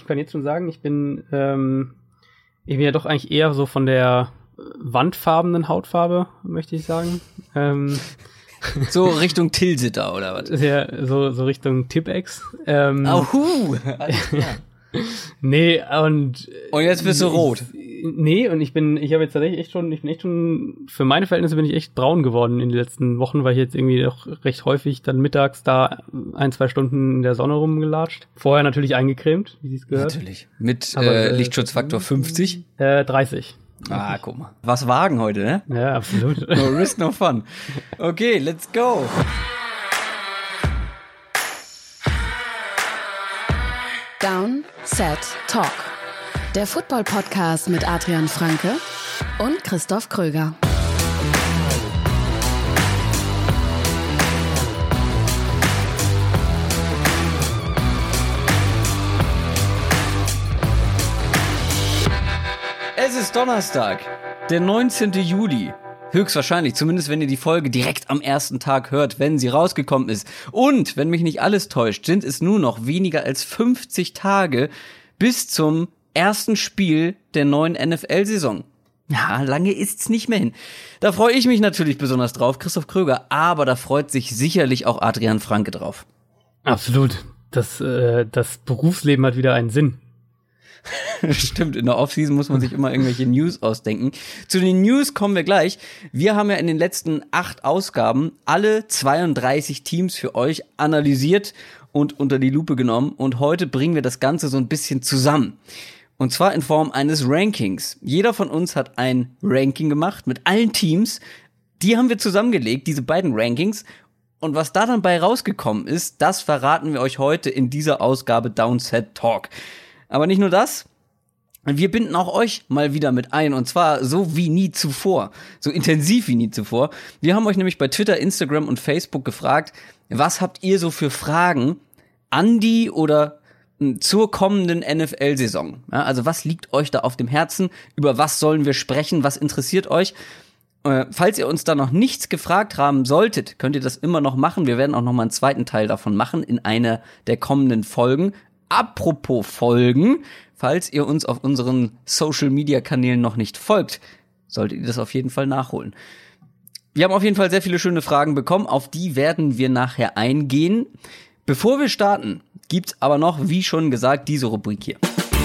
kann jetzt schon sagen, ich bin ja doch eigentlich eher so von der wandfarbenen Hautfarbe, möchte ich sagen. So Richtung Tilsiter oder was? Ja, so Richtung Tipex. Alles klar. Nee, und jetzt bist du rot. Nee, und ich bin echt schon, für meine Verhältnisse bin ich echt braun geworden in den letzten Wochen, weil ich jetzt irgendwie auch recht häufig dann mittags da 1-2 Stunden in der Sonne rumgelatscht. Vorher natürlich eingecremt, wie sie es gehört. Natürlich. Mit Lichtschutzfaktor 50? 30. Ah, guck mal. Was wagen heute, ne? Ja, absolut. No risk, no fun. Okay, let's go. Down, Set, Talk. Der Football-Podcast mit Adrian Franke und Christoph Kröger. Es ist Donnerstag, der 19. Juli. Höchstwahrscheinlich, zumindest wenn ihr die Folge direkt am ersten Tag hört, wenn sie rausgekommen ist. Und, wenn mich nicht alles täuscht, sind es nur noch weniger als 50 Tage bis zum ersten Spiel der neuen NFL-Saison. Ja, lange ist's nicht mehr hin. Da freue ich mich natürlich besonders drauf, Christoph Kröger, aber da freut sich sicherlich auch Adrian Franke drauf. Absolut. Das Berufsleben hat wieder einen Sinn. Stimmt, in der Offseason muss man sich immer irgendwelche News ausdenken. Zu den News kommen wir gleich. Wir haben ja in den letzten 8 Ausgaben alle 32 Teams für euch analysiert und unter die Lupe genommen. Und heute bringen wir das Ganze so ein bisschen zusammen. Und zwar in Form eines Rankings. Jeder von uns hat ein Ranking gemacht mit allen Teams. Die haben wir zusammengelegt, diese beiden Rankings. Und was da dann bei rausgekommen ist, das verraten wir euch heute in dieser Ausgabe Downset Talk. Aber nicht nur das, wir binden auch euch mal wieder mit ein, und zwar so wie nie zuvor, so intensiv wie nie zuvor. Wir haben euch nämlich bei Twitter, Instagram und Facebook gefragt, was habt ihr so für Fragen an die oder zur kommenden NFL-Saison? Ja, also was liegt euch da auf dem Herzen, über was sollen wir sprechen, was interessiert euch? Falls ihr uns da noch nichts gefragt haben solltet, könnt ihr das immer noch machen. Wir werden auch noch mal einen zweiten Teil davon machen in einer der kommenden Folgen. Apropos Folgen, falls ihr uns auf unseren Social-Media-Kanälen noch nicht folgt, solltet ihr das auf jeden Fall nachholen. Wir haben auf jeden Fall sehr viele schöne Fragen bekommen, auf die werden wir nachher eingehen. Bevor wir starten, gibt's aber noch, wie schon gesagt, diese Rubrik hier.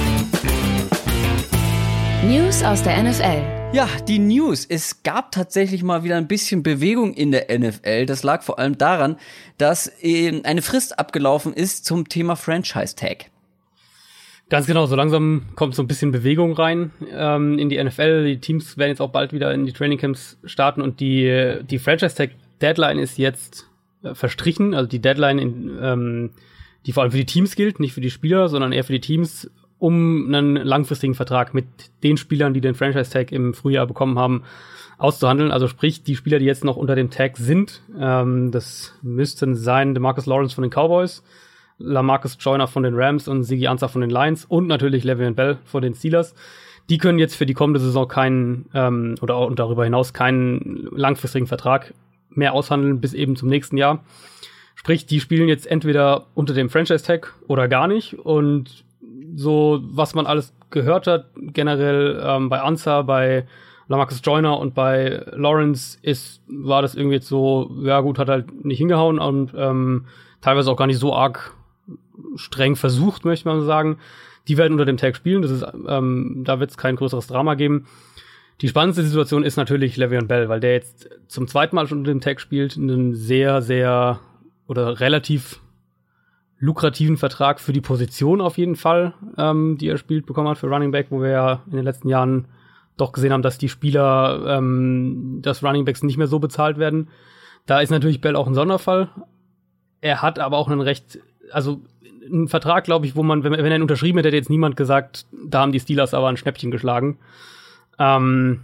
News aus der NFL. Ja, die News. Es gab tatsächlich mal wieder ein bisschen Bewegung in der NFL. Das lag vor allem daran, dass eine Frist abgelaufen ist zum Thema Franchise-Tag. Ganz genau, so langsam kommt so ein bisschen Bewegung rein in die NFL. Die Teams werden jetzt auch bald wieder in die Trainingcamps starten und die Franchise-Tag-Deadline ist jetzt verstrichen. Also die Deadline, die vor allem für die Teams gilt, nicht für die Spieler, sondern eher für die Teams, um einen langfristigen Vertrag mit den Spielern, die den Franchise-Tag im Frühjahr bekommen haben, auszuhandeln. Also sprich, die Spieler, die jetzt noch unter dem Tag sind, das müssten sein DeMarcus Lawrence von den Cowboys, LaMarcus Joyner von den Rams und Ziggy Ansah von den Lions und natürlich Le'Veon Bell von den Steelers. Die können jetzt für die kommende Saison keinen oder auch darüber hinaus keinen langfristigen Vertrag mehr aushandeln bis eben zum nächsten Jahr. Sprich, die spielen jetzt entweder unter dem Franchise-Tag oder gar nicht. Und so, was man alles gehört hat, generell bei Ansah, bei LaMarcus Joyner und bei Lawrence war das irgendwie jetzt so, ja gut, hat halt nicht hingehauen und teilweise auch gar nicht so arg streng versucht, möchte man sagen. Die werden unter dem Tag spielen, das ist, da wird es kein größeres Drama geben. Die spannendste Situation ist natürlich Le'Veon Bell, weil der jetzt zum zweiten Mal schon unter dem Tag spielt, einen sehr, sehr oder relativ lukrativen Vertrag für die Position auf jeden Fall, die er spielt, bekommen hat für Running Back, wo wir ja in den letzten Jahren doch gesehen haben, dass die Spieler, dass Running Backs nicht mehr so bezahlt werden. Da ist natürlich Bell auch ein Sonderfall. Er hat aber auch einen Vertrag, glaube ich, wo man, wenn er ihn unterschrieben hätte, hätte jetzt niemand gesagt, da haben die Steelers aber ein Schnäppchen geschlagen. Er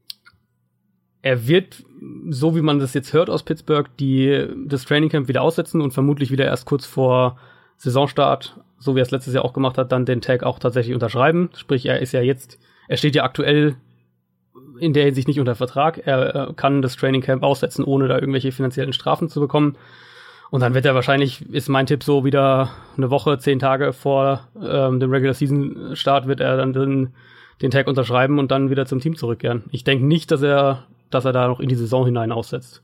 wird, so wie man das jetzt hört aus Pittsburgh, das Trainingcamp wieder aussetzen und vermutlich wieder erst kurz vor Saisonstart, so wie er es letztes Jahr auch gemacht hat, dann den Tag auch tatsächlich unterschreiben. Sprich, er steht ja aktuell in der Hinsicht nicht unter Vertrag. Er kann das Trainingcamp aussetzen, ohne da irgendwelche finanziellen Strafen zu bekommen. Und dann wird er wahrscheinlich, ist mein Tipp so, wieder eine Woche, 10 Tage vor dem Regular Season Start wird er dann den Tag unterschreiben und dann wieder zum Team zurückkehren. Ich denke nicht, dass er da noch in die Saison hinein aussetzt.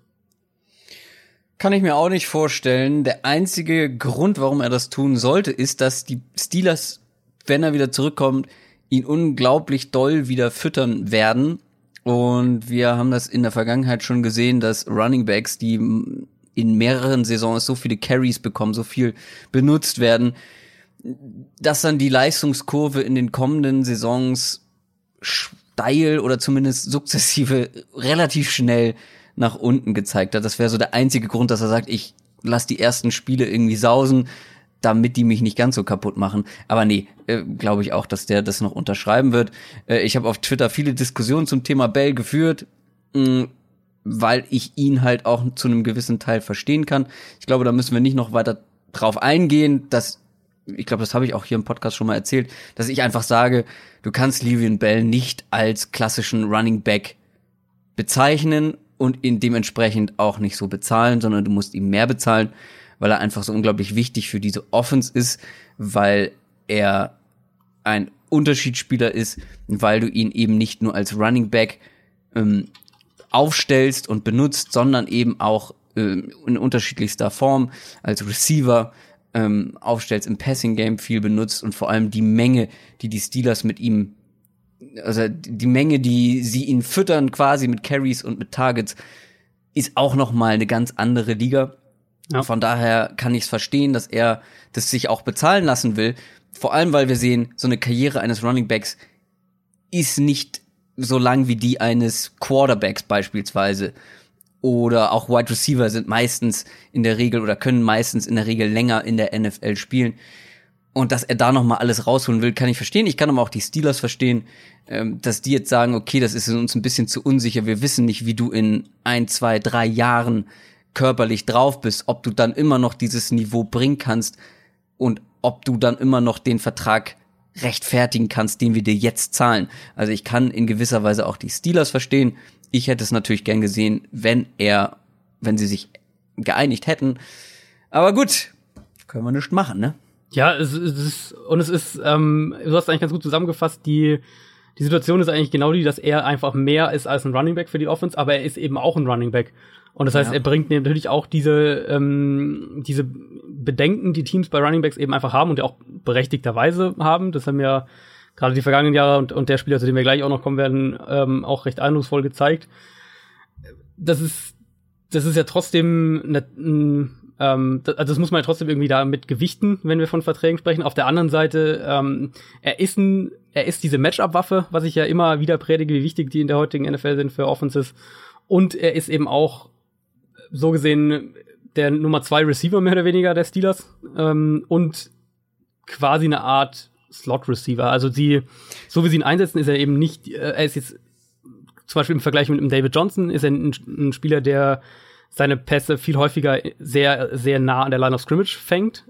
Kann ich mir auch nicht vorstellen. Der einzige Grund, warum er das tun sollte, ist, dass die Steelers, wenn er wieder zurückkommt, ihn unglaublich doll wieder füttern werden. Und wir haben das in der Vergangenheit schon gesehen, dass Running Backs, die in mehreren Saisons so viele Carries bekommen, so viel benutzt werden, dass dann die Leistungskurve in den kommenden Saisons steil oder zumindest sukzessive relativ schnell nach unten gezeigt hat. Das wäre so der einzige Grund, dass er sagt, ich lasse die ersten Spiele irgendwie sausen, damit die mich nicht ganz so kaputt machen. Aber nee, glaube ich auch, dass der das noch unterschreiben wird. Ich habe auf Twitter viele Diskussionen zum Thema Bell geführt, weil ich ihn halt auch zu einem gewissen Teil verstehen kann. Ich glaube, da müssen wir nicht noch weiter drauf eingehen, ich glaube, das habe ich auch hier im Podcast schon mal erzählt, dass ich einfach sage, du kannst Le'Veon Bell nicht als klassischen Running Back bezeichnen und ihn dementsprechend auch nicht so bezahlen, sondern du musst ihm mehr bezahlen, weil er einfach so unglaublich wichtig für diese Offense ist, weil er ein Unterschiedsspieler ist, weil du ihn eben nicht nur als Running Back aufstellst und benutzt, sondern eben auch in unterschiedlichster Form als Receiver aufstellst, im Passing-Game viel benutzt und vor allem die Menge, die Steelers mit ihm, also die Menge, die sie ihn füttern quasi mit Carries und mit Targets, ist auch noch mal eine ganz andere Liga. Ja. Von daher kann ich es verstehen, dass er das sich auch bezahlen lassen will. Vor allem, weil wir sehen, so eine Karriere eines Running Backs ist nicht so lang wie die eines Quarterbacks beispielsweise. Oder auch Wide Receiver sind meistens in der Regel oder können meistens in der Regel länger in der NFL spielen. Und dass er da noch mal alles rausholen will, kann ich verstehen. Ich kann aber auch die Steelers verstehen, dass die jetzt sagen, okay, das ist uns ein bisschen zu unsicher. Wir wissen nicht, wie du in 1, 2, 3 Jahren körperlich drauf bist, ob du dann immer noch dieses Niveau bringen kannst und ob du dann immer noch den Vertrag rechtfertigen kannst, den wir dir jetzt zahlen. Also ich kann in gewisser Weise auch die Steelers verstehen. Ich hätte es natürlich gern gesehen, wenn sie sich geeinigt hätten. Aber gut, können wir nichts machen, ne? Ja, es ist, du hast eigentlich ganz gut zusammengefasst, die Situation ist eigentlich genau die, dass er einfach mehr ist als ein Running Back für die Offense, aber er ist eben auch ein Running Back. Und das heißt, er bringt natürlich auch diese Bedenken, die Teams bei Running Backs eben einfach haben und ja auch berechtigterweise haben. Das haben ja gerade die vergangenen Jahre und der Spieler, zu dem wir gleich auch noch kommen werden, auch recht eindrucksvoll gezeigt. Das ist ja trotzdem also das muss man ja trotzdem irgendwie damit gewichten, wenn wir von Verträgen sprechen. Auf der anderen Seite, er ist diese Matchup-Waffe, was ich ja immer wieder predige, wie wichtig die in der heutigen NFL sind für Offenses. Und er ist eben auch so gesehen der Nummer 2 Receiver mehr oder weniger der Steelers und quasi eine Art Slot-Receiver. Also so wie sie ihn einsetzen, ist er eben nicht, er ist jetzt zum Beispiel im Vergleich mit dem David Johnson, ist er ein Spieler, der seine Pässe viel häufiger sehr, sehr nah an der Line of Scrimmage fängt.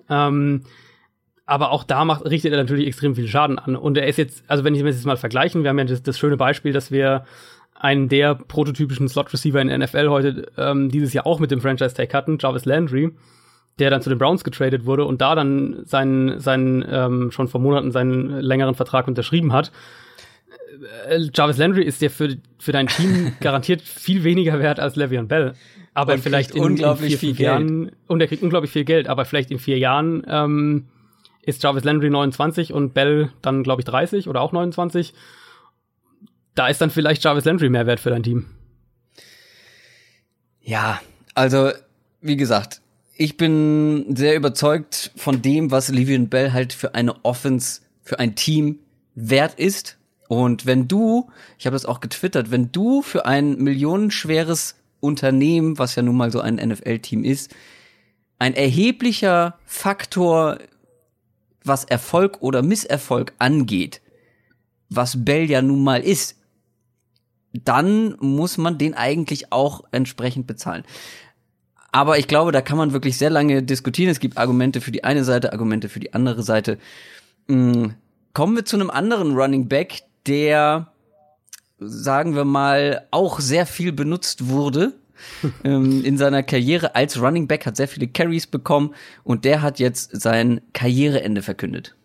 Aber auch da richtet er natürlich extrem viel Schaden an. Und er ist jetzt, also wenn ich das jetzt mal vergleichen, wir haben ja das schöne Beispiel, dass wir einen der prototypischen Slot-Receiver in der NFL heute dieses Jahr auch mit dem Franchise-Tag hatten, Jarvis Landry, der dann zu den Browns getradet wurde und da dann seinen schon vor Monaten seinen längeren Vertrag unterschrieben hat. Jarvis Landry ist ja für dein Team garantiert viel weniger wert als Le'Veon Bell. Aber vielleicht in 4 Jahren, und er kriegt unglaublich viel Geld, aber vielleicht in 4 Jahren ist Jarvis Landry 29 und Bell dann, glaube ich, 30 oder auch 29. Da ist dann vielleicht Jarvis Landry mehr wert für dein Team. Ja, also, wie gesagt, ich bin sehr überzeugt von dem, was Le'Veon Bell halt für eine Offense, für ein Team wert ist. Und wenn du, ich habe das auch getwittert, wenn du für ein millionenschweres Unternehmen, was ja nun mal so ein NFL-Team ist, ein erheblicher Faktor, was Erfolg oder Misserfolg angeht, was Bell ja nun mal ist, dann muss man den eigentlich auch entsprechend bezahlen. Aber ich glaube, da kann man wirklich sehr lange diskutieren. Es gibt Argumente für die eine Seite, Argumente für die andere Seite. Kommen wir zu einem anderen Running Back, der, sagen wir mal, auch sehr viel benutzt wurde in seiner Karriere als Running Back, hat sehr viele Carries bekommen und der hat jetzt sein Karriereende verkündet.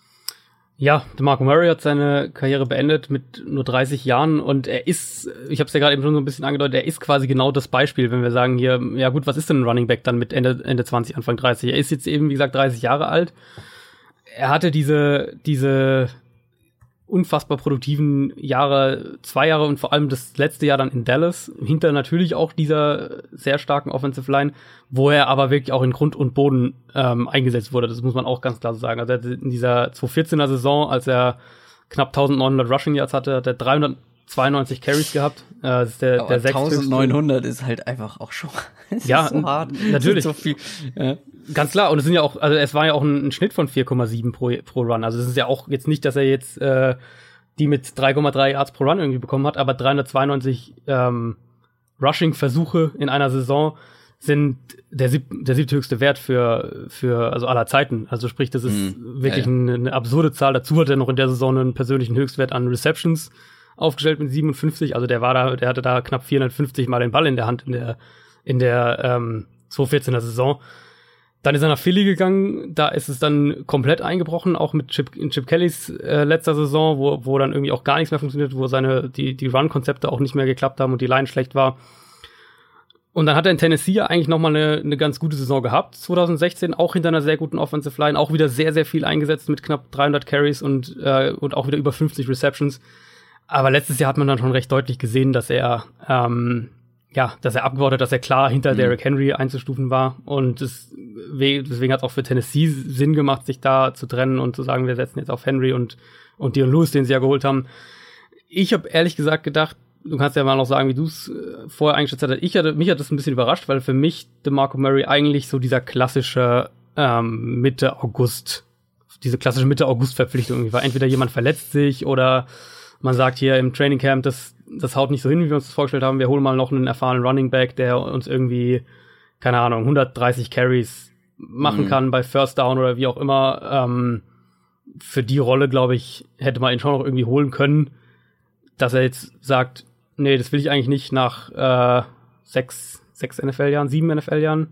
Ja, DeMarco Murray hat seine Karriere beendet mit nur 30 Jahren und er ist, ich habe es ja gerade eben schon so ein bisschen angedeutet, er ist quasi genau das Beispiel, wenn wir sagen hier, ja gut, was ist denn ein Running Back dann mit Ende 20, Anfang 30? Er ist jetzt eben, wie gesagt, 30 Jahre alt. Er hatte diese unfassbar produktiven Jahre, 2 Jahre und vor allem das letzte Jahr dann in Dallas, hinter natürlich auch dieser sehr starken Offensive Line, wo er aber wirklich auch in Grund und Boden eingesetzt wurde. Das muss man auch ganz klar so sagen. Also in dieser 2014er Saison, als er knapp 1900 Rushing Yards hatte, hat er 392 Carries gehabt. Das ist der 1900 ist halt einfach auch schon ja, so hart. Natürlich. So viel. Ja. Ganz klar, und es sind ja auch, also es war ja auch ein Schnitt von 4,7 pro Run. Also es ist ja auch jetzt nicht, dass er jetzt die mit 3,3 Yards pro Run irgendwie bekommen hat, aber 392 Rushing-Versuche in einer Saison sind der siebthöchste Wert für also aller Zeiten. Also sprich, das ist wirklich eine absurde Zahl. Dazu hat er noch in der Saison einen persönlichen Höchstwert an Receptions aufgestellt mit 57. Also der hatte da knapp 450 Mal den Ball in der Hand in der 2014er Saison. Dann ist er nach Philly gegangen, da ist es dann komplett eingebrochen, auch mit Chip Kellys letzter Saison, wo dann irgendwie auch gar nichts mehr funktioniert, wo die Run-Konzepte auch nicht mehr geklappt haben und die Line schlecht war. Und dann hat er in Tennessee eigentlich nochmal eine ganz gute Saison gehabt, 2016, auch hinter einer sehr guten Offensive Line, auch wieder sehr, sehr viel eingesetzt mit knapp 300 Carries und auch wieder über 50 Receptions. Aber letztes Jahr hat man dann schon recht deutlich gesehen, dass er abgebaut hat, dass er klar hinter Derrick Henry einzustufen war. Und deswegen hat es auch für Tennessee Sinn gemacht, sich da zu trennen und zu sagen, wir setzen jetzt auf Henry und Dion Lewis, den sie ja geholt haben. Ich habe ehrlich gesagt gedacht, du kannst ja mal noch sagen, wie du es vorher eingeschätzt hast. Mich hat das ein bisschen überrascht, weil für mich DeMarco Murray eigentlich so dieser klassische Mitte August Verpflichtung irgendwie war. Entweder jemand verletzt sich oder man sagt hier im Training Camp, das haut nicht so hin, wie wir uns das vorgestellt haben. Wir holen mal noch einen erfahrenen Running Back, der uns irgendwie, keine Ahnung, 130 Carries machen kann bei First Down oder wie auch immer. Für die Rolle, glaube ich, hätte man ihn schon noch irgendwie holen können, dass er jetzt sagt, nee, das will ich eigentlich nicht nach 7 NFL-Jahren.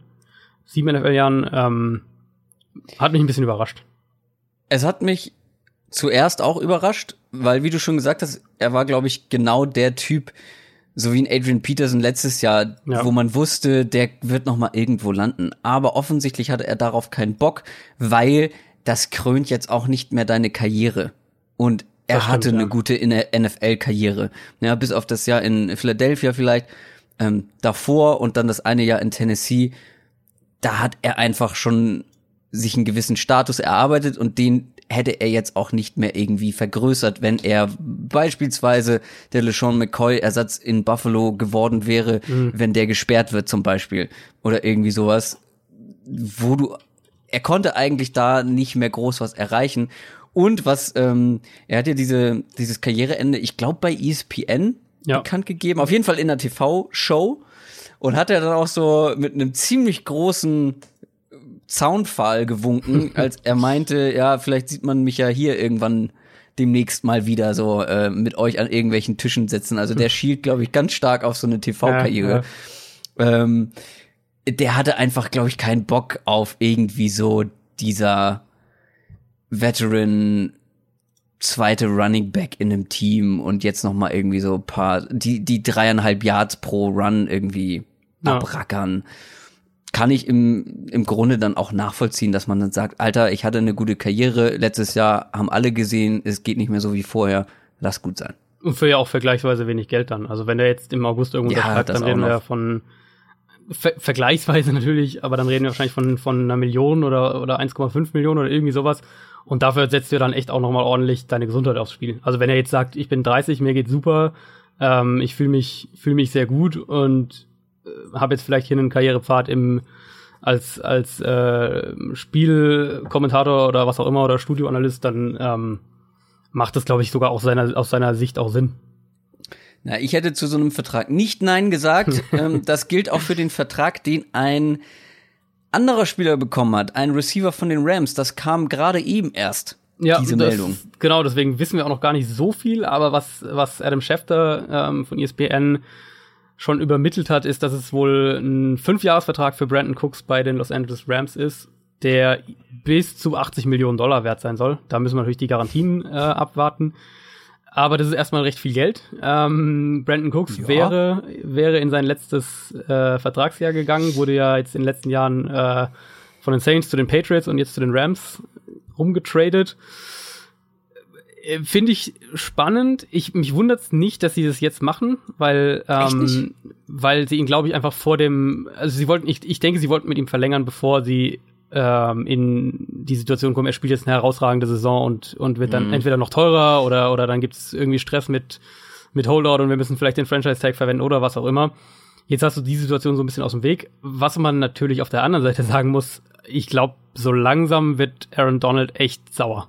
Hat mich ein bisschen überrascht. Es hat mich zuerst auch überrascht, weil, wie du schon gesagt hast, er war, glaube ich, genau der Typ, so wie ein Adrian Peterson letztes Jahr, wo man wusste, der wird noch mal irgendwo landen. Aber offensichtlich hatte er darauf keinen Bock, weil das krönt jetzt auch nicht mehr deine Karriere. Und er hatte eine gute NFL-Karriere. Ja, bis auf das Jahr in Philadelphia vielleicht, davor und dann das eine Jahr in Tennessee, da hat er einfach schon sich einen gewissen Status erarbeitet und den hätte er jetzt auch nicht mehr irgendwie vergrößert, wenn er beispielsweise der LeSean McCoy-Ersatz in Buffalo geworden wäre, wenn der gesperrt wird zum Beispiel. Oder irgendwie sowas, er konnte eigentlich da nicht mehr groß was erreichen. Und was, er hat ja dieses Karriereende, ich glaube bei ESPN bekannt gegeben, auf jeden Fall in einer TV-Show und hat er dann auch so mit einem ziemlich großen Zaunpfahl gewunken, als er meinte, ja, vielleicht sieht man mich ja hier irgendwann demnächst mal wieder so mit euch an irgendwelchen Tischen sitzen. Also der schielt, glaube ich, ganz stark auf so eine TV-Karriere. Ja. Der hatte einfach, glaube ich, keinen Bock auf irgendwie so dieser Veteran zweite Running Back in einem Team und jetzt noch mal irgendwie so ein paar, die 3,5 Yards pro Run irgendwie abrackern. Kann ich im Grunde dann auch nachvollziehen, dass man dann sagt, Alter, ich hatte eine gute Karriere, letztes Jahr haben alle gesehen, es geht nicht mehr so wie vorher, lass gut sein. Und für ja auch vergleichsweise wenig Geld dann. Also wenn der jetzt im August irgendwo unterschreibt, dann reden wir ja von vergleichsweise natürlich, aber dann reden wir wahrscheinlich von 1 Million oder 1,5 Millionen oder irgendwie sowas. Und dafür setzt du dann echt auch nochmal ordentlich deine Gesundheit aufs Spiel. Also wenn er jetzt sagt, ich bin 30, mir geht's super, ich fühle mich sehr gut und habe jetzt vielleicht hier einen Karrierepfad als Spielkommentator oder was auch immer oder Studioanalyst, dann macht das, glaube ich, sogar aus seiner Sicht auch Sinn. Na, ich hätte zu so einem Vertrag nicht Nein gesagt. Das gilt auch für den Vertrag, den ein anderer Spieler bekommen hat, ein Receiver von den Rams. Das kam gerade eben erst, diese Meldung. Genau, deswegen wissen wir auch noch gar nicht so viel, aber was Adam Schefter von ESPN schon übermittelt hat, ist, dass es wohl ein 5-Jahres-Vertrag für Brandon Cooks bei den Los Angeles Rams ist, der bis zu $80 Millionen wert sein soll. Da müssen wir natürlich die Garantien abwarten. Aber das ist erstmal recht viel Geld. Brandon Cooks wäre in sein letztes Vertragsjahr gegangen, wurde ja jetzt in den letzten Jahren von den Saints zu den Patriots und jetzt zu den Rams rumgetradet. Finde ich spannend. Mich wundert es nicht, dass sie das jetzt machen, weil sie ihn, glaube ich, einfach ich denke, sie wollten mit ihm verlängern, bevor sie in die Situation kommen, er spielt jetzt eine herausragende Saison und wird dann entweder noch teurer oder dann gibt es irgendwie Stress mit Holdout und wir müssen vielleicht den Franchise-Tag verwenden oder was auch immer. Jetzt hast du die Situation so ein bisschen aus dem Weg. Was man natürlich auf der anderen Seite sagen muss, ich glaube, so langsam wird Aaron Donald echt sauer.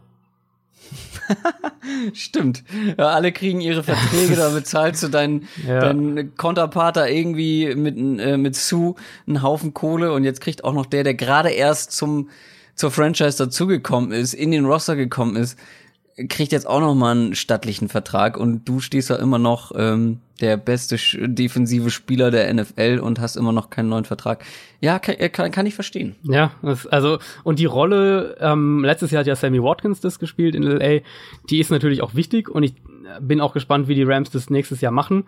Stimmt. Ja, alle kriegen ihre Verträge, da bezahlst du deinen Konterpart da irgendwie mit Sue einen Haufen Kohle und jetzt kriegt auch noch der gerade erst zur Franchise dazugekommen ist, in den Roster gekommen ist, kriegt jetzt auch noch mal einen stattlichen Vertrag und du stehst ja immer noch der beste defensive Spieler der NFL und hast immer noch keinen neuen Vertrag. Ja, kann ich verstehen. Ja, und die Rolle, letztes Jahr hat ja Sammy Watkins das gespielt in LA, die ist natürlich auch wichtig und ich bin auch gespannt, wie die Rams das nächstes Jahr machen.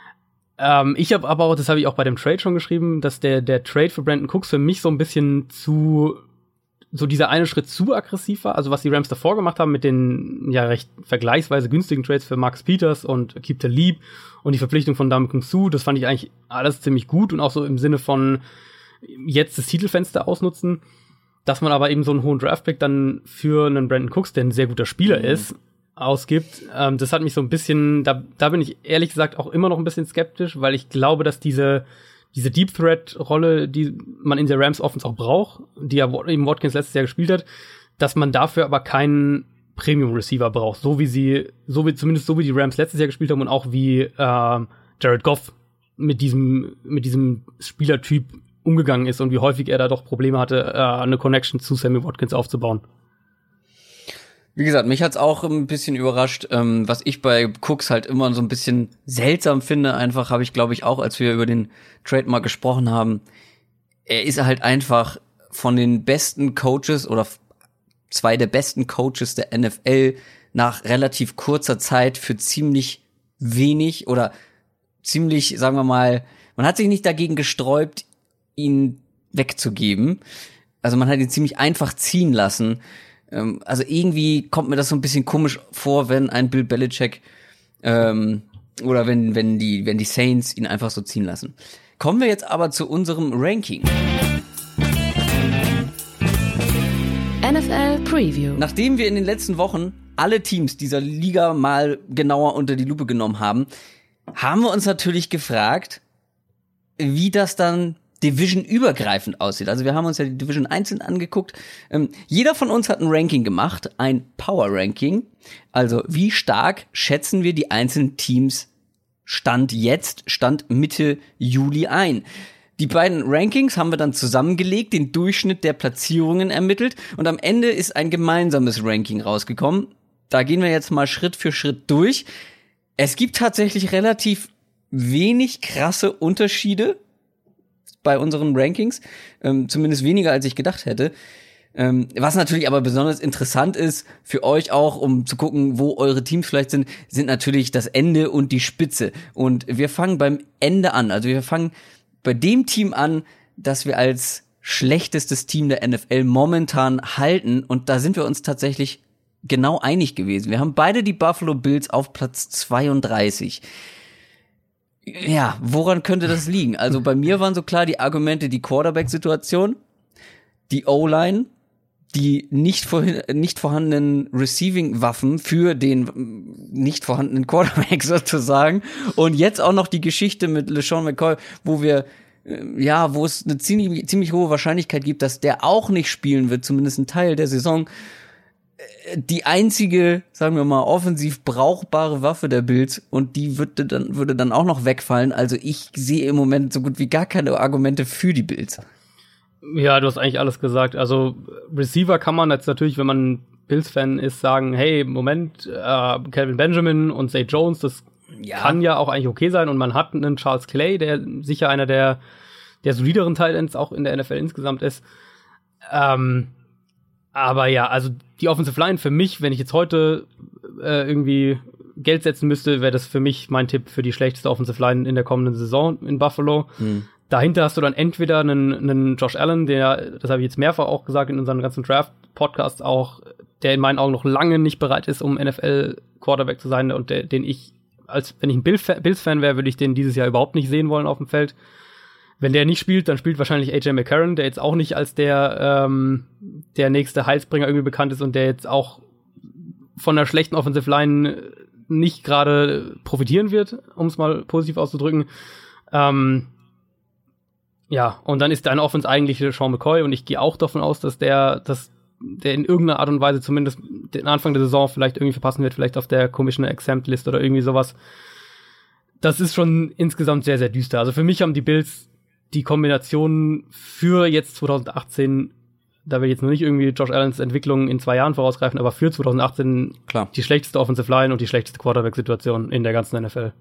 Ich habe aber auch, das habe ich auch bei dem Trade schon geschrieben, dass der Trade für Brandon Cooks für mich so ein bisschen so dieser eine Schritt zu aggressiv war, also was die Rams davor gemacht haben mit den ja recht vergleichsweise günstigen Trades für Marcus Peters und Aqib Talib und die Verpflichtung von Ndamukong Suh, das fand ich eigentlich alles ziemlich gut und auch so im Sinne von jetzt das Titelfenster ausnutzen, dass man aber eben so einen hohen Draftpick dann für einen Brandon Cooks, der ein sehr guter Spieler ist, ausgibt. Das hat mich so ein bisschen, da bin ich ehrlich gesagt auch immer noch ein bisschen skeptisch, weil ich glaube, dass diese Deep Threat Rolle, die man in der Rams Offense auch braucht, die ja eben Watkins letztes Jahr gespielt hat, dass man dafür aber keinen Premium Receiver braucht, so wie die Rams letztes Jahr gespielt haben und auch wie Jared Goff mit diesem Spielertyp umgegangen ist und wie häufig er da doch Probleme hatte, eine Connection zu Sammy Watkins aufzubauen. Wie gesagt, mich hat's auch ein bisschen überrascht, was ich bei Cooks halt immer so ein bisschen seltsam finde, einfach habe ich, glaube ich, auch, als wir über den Trademark gesprochen haben, er ist halt einfach von den besten Coaches oder zwei der besten Coaches der NFL nach relativ kurzer Zeit für ziemlich wenig oder ziemlich, sagen wir mal, man hat sich nicht dagegen gesträubt, ihn wegzugeben. Also man hat ihn ziemlich einfach ziehen lassen. Also irgendwie kommt mir das so ein bisschen komisch vor, wenn ein Bill Belichick oder wenn die Saints ihn einfach so ziehen lassen. Kommen wir jetzt aber zu unserem Ranking. NFL Preview. Nachdem wir in den letzten Wochen alle Teams dieser Liga mal genauer unter die Lupe genommen haben wir uns natürlich gefragt, wie das dann Division-übergreifend aussieht. Also wir haben uns ja die Division einzeln angeguckt. Jeder von uns hat ein Ranking gemacht, ein Power-Ranking. Also wie stark schätzen wir die einzelnen Teams Stand Mitte Juli ein. Die beiden Rankings haben wir dann zusammengelegt, den Durchschnitt der Platzierungen ermittelt und am Ende ist ein gemeinsames Ranking rausgekommen. Da gehen wir jetzt mal Schritt für Schritt durch. Es gibt tatsächlich relativ wenig krasse Unterschiede bei unseren Rankings, zumindest weniger als ich gedacht hätte. Was natürlich aber besonders interessant ist für euch auch, um zu gucken, wo eure Teams vielleicht sind natürlich das Ende und die Spitze. Und wir fangen beim Ende an. Also wir fangen bei dem Team an, das wir als schlechtestes Team der NFL momentan halten. Und da sind wir uns tatsächlich genau einig gewesen. Wir haben beide die Buffalo Bills auf Platz 32. Ja, woran könnte das liegen? Also bei mir waren so klar die Argumente, die Quarterback-Situation, die O-Line, die nicht vorhandenen Receiving-Waffen für den nicht vorhandenen Quarterback sozusagen und jetzt auch noch die Geschichte mit LeSean McCoy, wo es eine ziemlich hohe Wahrscheinlichkeit gibt, dass der auch nicht spielen wird, zumindest ein Teil der Saison. Die einzige, sagen wir mal, offensiv brauchbare Waffe der Bills und die würde dann auch noch wegfallen. Also ich sehe im Moment so gut wie gar keine Argumente für die Bills. Ja, du hast eigentlich alles gesagt. Also Receiver kann man jetzt natürlich, wenn man Bills-Fan ist, sagen, hey, Moment, Calvin Benjamin und Zay Jones, das kann ja auch eigentlich okay sein. Und man hat einen Charles Clay, der sicher einer der solideren Tight Ends auch in der NFL insgesamt ist. Aber ja, also die Offensive Line für mich, wenn ich jetzt heute irgendwie Geld setzen müsste, wäre das für mich mein Tipp für die schlechteste Offensive Line in der kommenden Saison in Buffalo. Dahinter hast du dann entweder einen Josh Allen, das habe ich jetzt mehrfach auch gesagt in unseren ganzen Draft-Podcasts auch, der in meinen Augen noch lange nicht bereit ist, um NFL-Quarterback zu sein und den ich, als wenn ich ein Bills-Fan wäre, würde ich den dieses Jahr überhaupt nicht sehen wollen auf dem Feld. Wenn der nicht spielt, dann spielt wahrscheinlich AJ McCarron, der jetzt auch nicht als der nächste Heilsbringer irgendwie bekannt ist und der jetzt auch von einer schlechten Offensive Line nicht gerade profitieren wird, um es mal positiv auszudrücken. Ja, und dann ist deine Offense eigentlich Sean McCoy und ich gehe auch davon aus, dass der in irgendeiner Art und Weise zumindest den Anfang der Saison vielleicht irgendwie verpassen wird, vielleicht auf der Commissioner Exempt List oder irgendwie sowas. Das ist schon insgesamt sehr, sehr düster. Also für mich haben die Bills die Kombination für jetzt 2018, da will ich jetzt nur nicht irgendwie Josh Allens Entwicklung in 2 Jahren vorausgreifen, aber für 2018 klar die schlechteste Offensive Line und die schlechteste Quarterback-Situation in der ganzen NFL.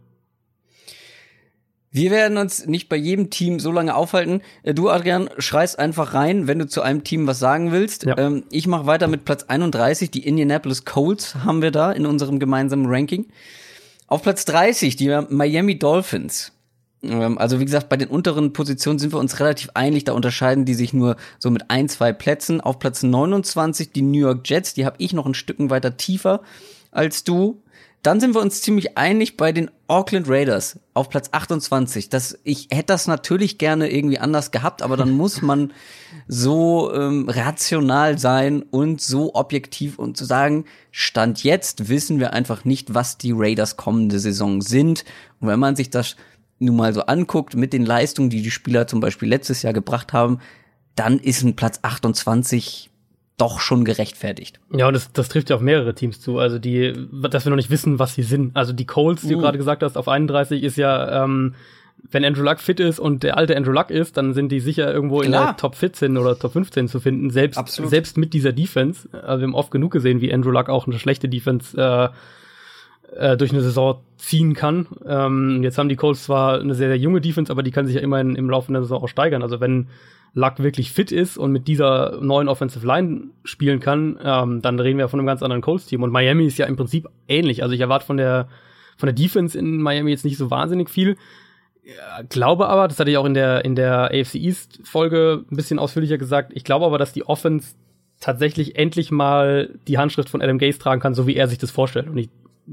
Wir werden uns nicht bei jedem Team so lange aufhalten. Du, Adrian, schreist einfach rein, wenn du zu einem Team was sagen willst. Ja. Ich mache weiter mit Platz 31. Die Indianapolis Colts haben wir da in unserem gemeinsamen Ranking. Auf Platz 30 die Miami Dolphins. Also wie gesagt, bei den unteren Positionen sind wir uns relativ einig. Da unterscheiden die sich nur so mit 1-2 Plätzen. Auf Platz 29 die New York Jets. Die habe ich noch ein Stück weiter tiefer als du. Dann sind wir uns ziemlich einig bei den Oakland Raiders auf Platz 28. Ich hätte das natürlich gerne irgendwie anders gehabt, aber dann muss man so rational sein und so objektiv und zu sagen, Stand jetzt wissen wir einfach nicht, was die Raiders kommende Saison sind. Und wenn man sich das nun mal so anguckt mit den Leistungen, die Spieler zum Beispiel letztes Jahr gebracht haben, dann ist ein Platz 28 doch schon gerechtfertigt. Ja, und das trifft ja auf mehrere Teams zu. Also dass wir noch nicht wissen, was sie sind. Also die Colts, die du gerade gesagt hast, auf 31 ist ja, wenn Andrew Luck fit ist und der alte Andrew Luck ist, dann sind die sicher irgendwo in der Top 14 oder Top 15 zu finden. Selbst mit dieser Defense. Also wir haben oft genug gesehen, wie Andrew Luck auch eine schlechte Defense durch eine Saison ziehen kann. Jetzt haben die Colts zwar eine sehr, sehr junge Defense, aber die kann sich ja immerhin im Laufe der Saison auch steigern. Also wenn Luck wirklich fit ist und mit dieser neuen Offensive Line spielen kann, dann reden wir von einem ganz anderen Colts-Team. Und Miami ist ja im Prinzip ähnlich. Also ich erwarte von der Defense in Miami jetzt nicht so wahnsinnig viel. Glaube aber, das hatte ich auch in der AFC East Folge ein bisschen ausführlicher gesagt, ich glaube aber, dass die Offense tatsächlich endlich mal die Handschrift von Adam Gase tragen kann, so wie er sich das vorstellt. Und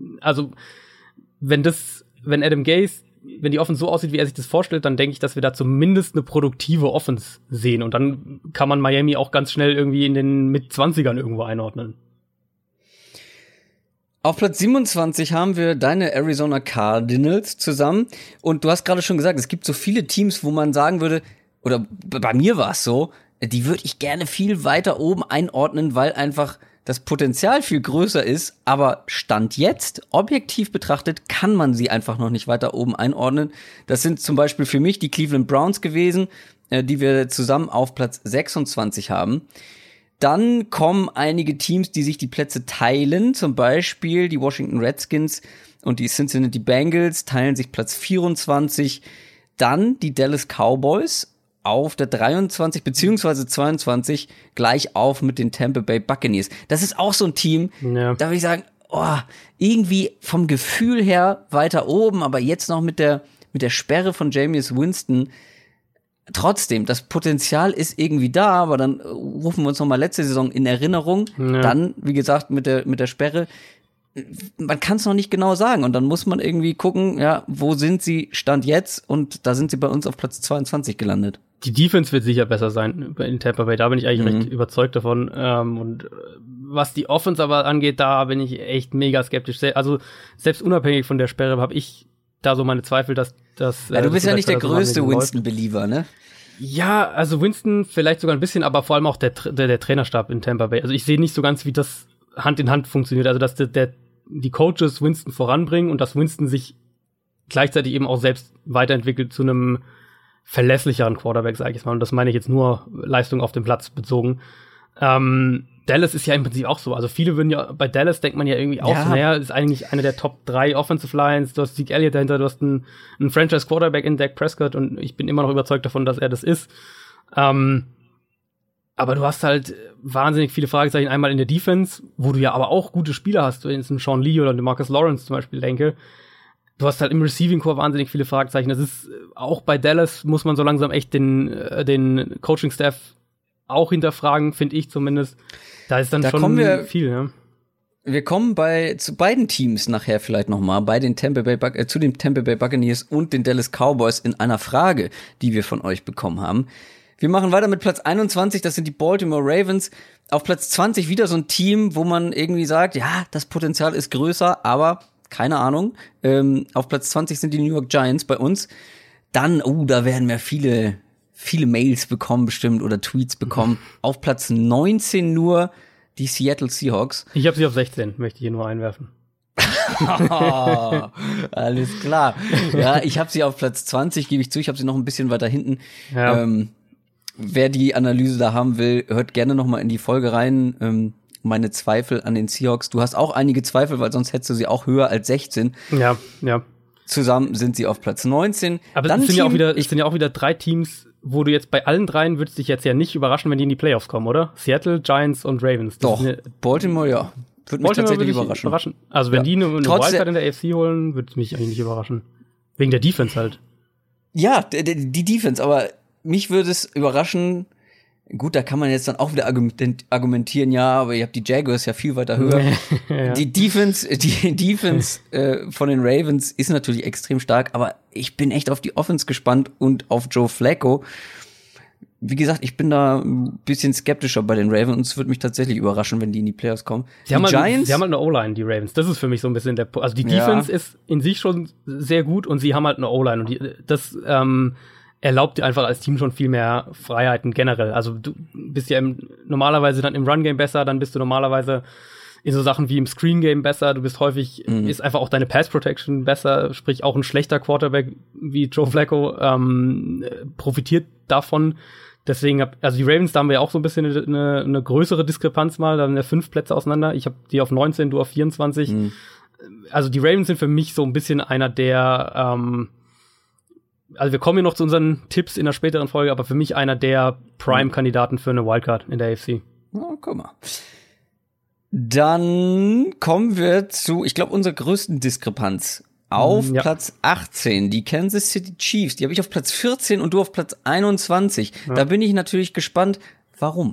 wenn die Offense so aussieht, wie er sich das vorstellt, dann denke ich, dass wir da zumindest eine produktive Offense sehen. Und dann kann man Miami auch ganz schnell irgendwie in den Mit-20ern irgendwo einordnen. Auf Platz 27 haben wir deine Arizona Cardinals zusammen. Und du hast gerade schon gesagt, es gibt so viele Teams, wo man sagen würde, oder bei mir war es so, die würde ich gerne viel weiter oben einordnen, weil einfach das Potenzial viel größer ist, aber Stand jetzt, objektiv betrachtet, kann man sie einfach noch nicht weiter oben einordnen. Das sind zum Beispiel für mich die Cleveland Browns gewesen, die wir zusammen auf Platz 26 haben. Dann kommen einige Teams, die sich die Plätze teilen, zum Beispiel die Washington Redskins und die Cincinnati Bengals teilen sich Platz 24. Dann die Dallas Cowboys auf der 23 beziehungsweise 22 gleich auf mit den Tampa Bay Buccaneers. Das ist auch so ein Team, da würde ich sagen, irgendwie vom Gefühl her weiter oben, aber jetzt noch mit der Sperre von Jameis Winston. Trotzdem, das Potenzial ist irgendwie da, aber dann rufen wir uns nochmal letzte Saison in Erinnerung. Ja. Dann, wie gesagt, mit der Sperre. Man kann es noch nicht genau sagen und dann muss man irgendwie gucken, ja, wo sind sie Stand jetzt und da sind sie bei uns auf Platz 22 gelandet. Die Defense wird sicher besser sein in Tampa Bay, da bin ich eigentlich recht überzeugt davon. Und was die Offense aber angeht, da bin ich echt mega skeptisch. Also selbst unabhängig von der Sperre habe ich da so meine Zweifel, dass ja, du bist ja nicht der größte Winston-Believer, ne? Ja, also Winston vielleicht sogar ein bisschen, aber vor allem auch der Trainerstab in Tampa Bay. Also ich sehe nicht so ganz, wie das Hand in Hand funktioniert. Also dass die Coaches Winston voranbringen und dass Winston sich gleichzeitig eben auch selbst weiterentwickelt zu einem verlässlicheren Quarterback, sage ich jetzt mal. Und das meine ich jetzt nur Leistung auf dem Platz bezogen. Dallas ist ja im Prinzip auch so. Also viele würden ja, bei Dallas denkt man ja irgendwie auch so, naja, ist eigentlich eine der Top 3 Offensive Lines, du hast Zeke Elliott dahinter, du hast einen Franchise-Quarterback in Dak Prescott und ich bin immer noch überzeugt davon, dass er das ist. Aber du hast halt wahnsinnig viele Fragezeichen, einmal in der Defense, wo du ja aber auch gute Spieler hast, wenn ich jetzt einen Sean Lee oder einen Marcus Lawrence zum Beispiel denke. Du hast halt im Receiving Core wahnsinnig viele Fragezeichen. Das ist auch bei Dallas, muss man so langsam echt den Coaching-Staff auch hinterfragen, finde ich zumindest. Da ist dann da schon viel, ja. Wir kommen zu beiden Teams nachher vielleicht nochmal, zu den Tampa Bay Buccaneers und den Dallas Cowboys in einer Frage, die wir von euch bekommen haben. Wir machen weiter mit Platz 21, das sind die Baltimore Ravens. Auf Platz 20 wieder so ein Team, wo man irgendwie sagt, ja, das Potenzial ist größer, aber keine Ahnung. Auf Platz 20 sind die New York Giants bei uns. Dann, da werden wir viele Mails bekommen bestimmt oder Tweets bekommen. Auf Platz 19 nur die Seattle Seahawks. Ich habe sie auf 16, möchte ich hier nur einwerfen. Alles klar. Ja, ich habe sie auf Platz 20, gebe ich zu. Ich habe sie noch ein bisschen weiter hinten. Ja. Wer die Analyse da haben will, hört gerne noch mal in die Folge rein. Meine Zweifel an den Seahawks. Du hast auch einige Zweifel, weil sonst hättest du sie auch höher als 16. Ja. Zusammen sind sie auf Platz 19. Aber dann sind ja auch wieder 3 Teams, wo du jetzt bei allen 3 würdest dich jetzt ja nicht überraschen, wenn die in die Playoffs kommen, oder? Seattle, Giants und Ravens. Doch, Baltimore, ja. Würde mich tatsächlich überraschen. Also wenn die eine Wildcard in der AFC holen, würde es mich eigentlich nicht überraschen. Wegen der Defense halt. Ja, die Defense, aber mich würde es überraschen. Gut, da kann man jetzt dann auch wieder argumentieren, ja, aber ihr habt die Jaguars ja viel weiter höher. Ja. Die Defense von den Ravens ist natürlich extrem stark, aber ich bin echt auf die Offense gespannt und auf Joe Flacco. Wie gesagt, ich bin da ein bisschen skeptischer bei den Ravens und es würde mich tatsächlich überraschen, wenn die in die Playoffs kommen. Sie haben halt eine O-Line, die Ravens. Das ist für mich so ein bisschen also die Defense ist in sich schon sehr gut und sie haben halt eine O-Line und das erlaubt dir einfach als Team schon viel mehr Freiheiten generell. Also du bist ja normalerweise dann im Run-Game besser, dann bist du normalerweise in so Sachen wie im Screen-Game besser. Du bist häufig, ist einfach auch deine Pass-Protection besser, sprich auch ein schlechter Quarterback wie Joe Flacco profitiert davon. Deswegen also die Ravens, da haben wir ja auch so ein bisschen eine größere Diskrepanz mal, da sind ja 5 Plätze auseinander. Ich habe die auf 19, du auf 24. Also die Ravens sind für mich so ein bisschen einer der also wir kommen hier noch zu unseren Tipps in der späteren Folge, aber für mich einer der Prime-Kandidaten für eine Wildcard in der AFC. Oh, guck mal. Dann kommen wir zu, ich glaube, unserer größten Diskrepanz. Auf Platz 18, die Kansas City Chiefs. Die habe ich auf Platz 14 und du auf Platz 21. Ja. Da bin ich natürlich gespannt, warum?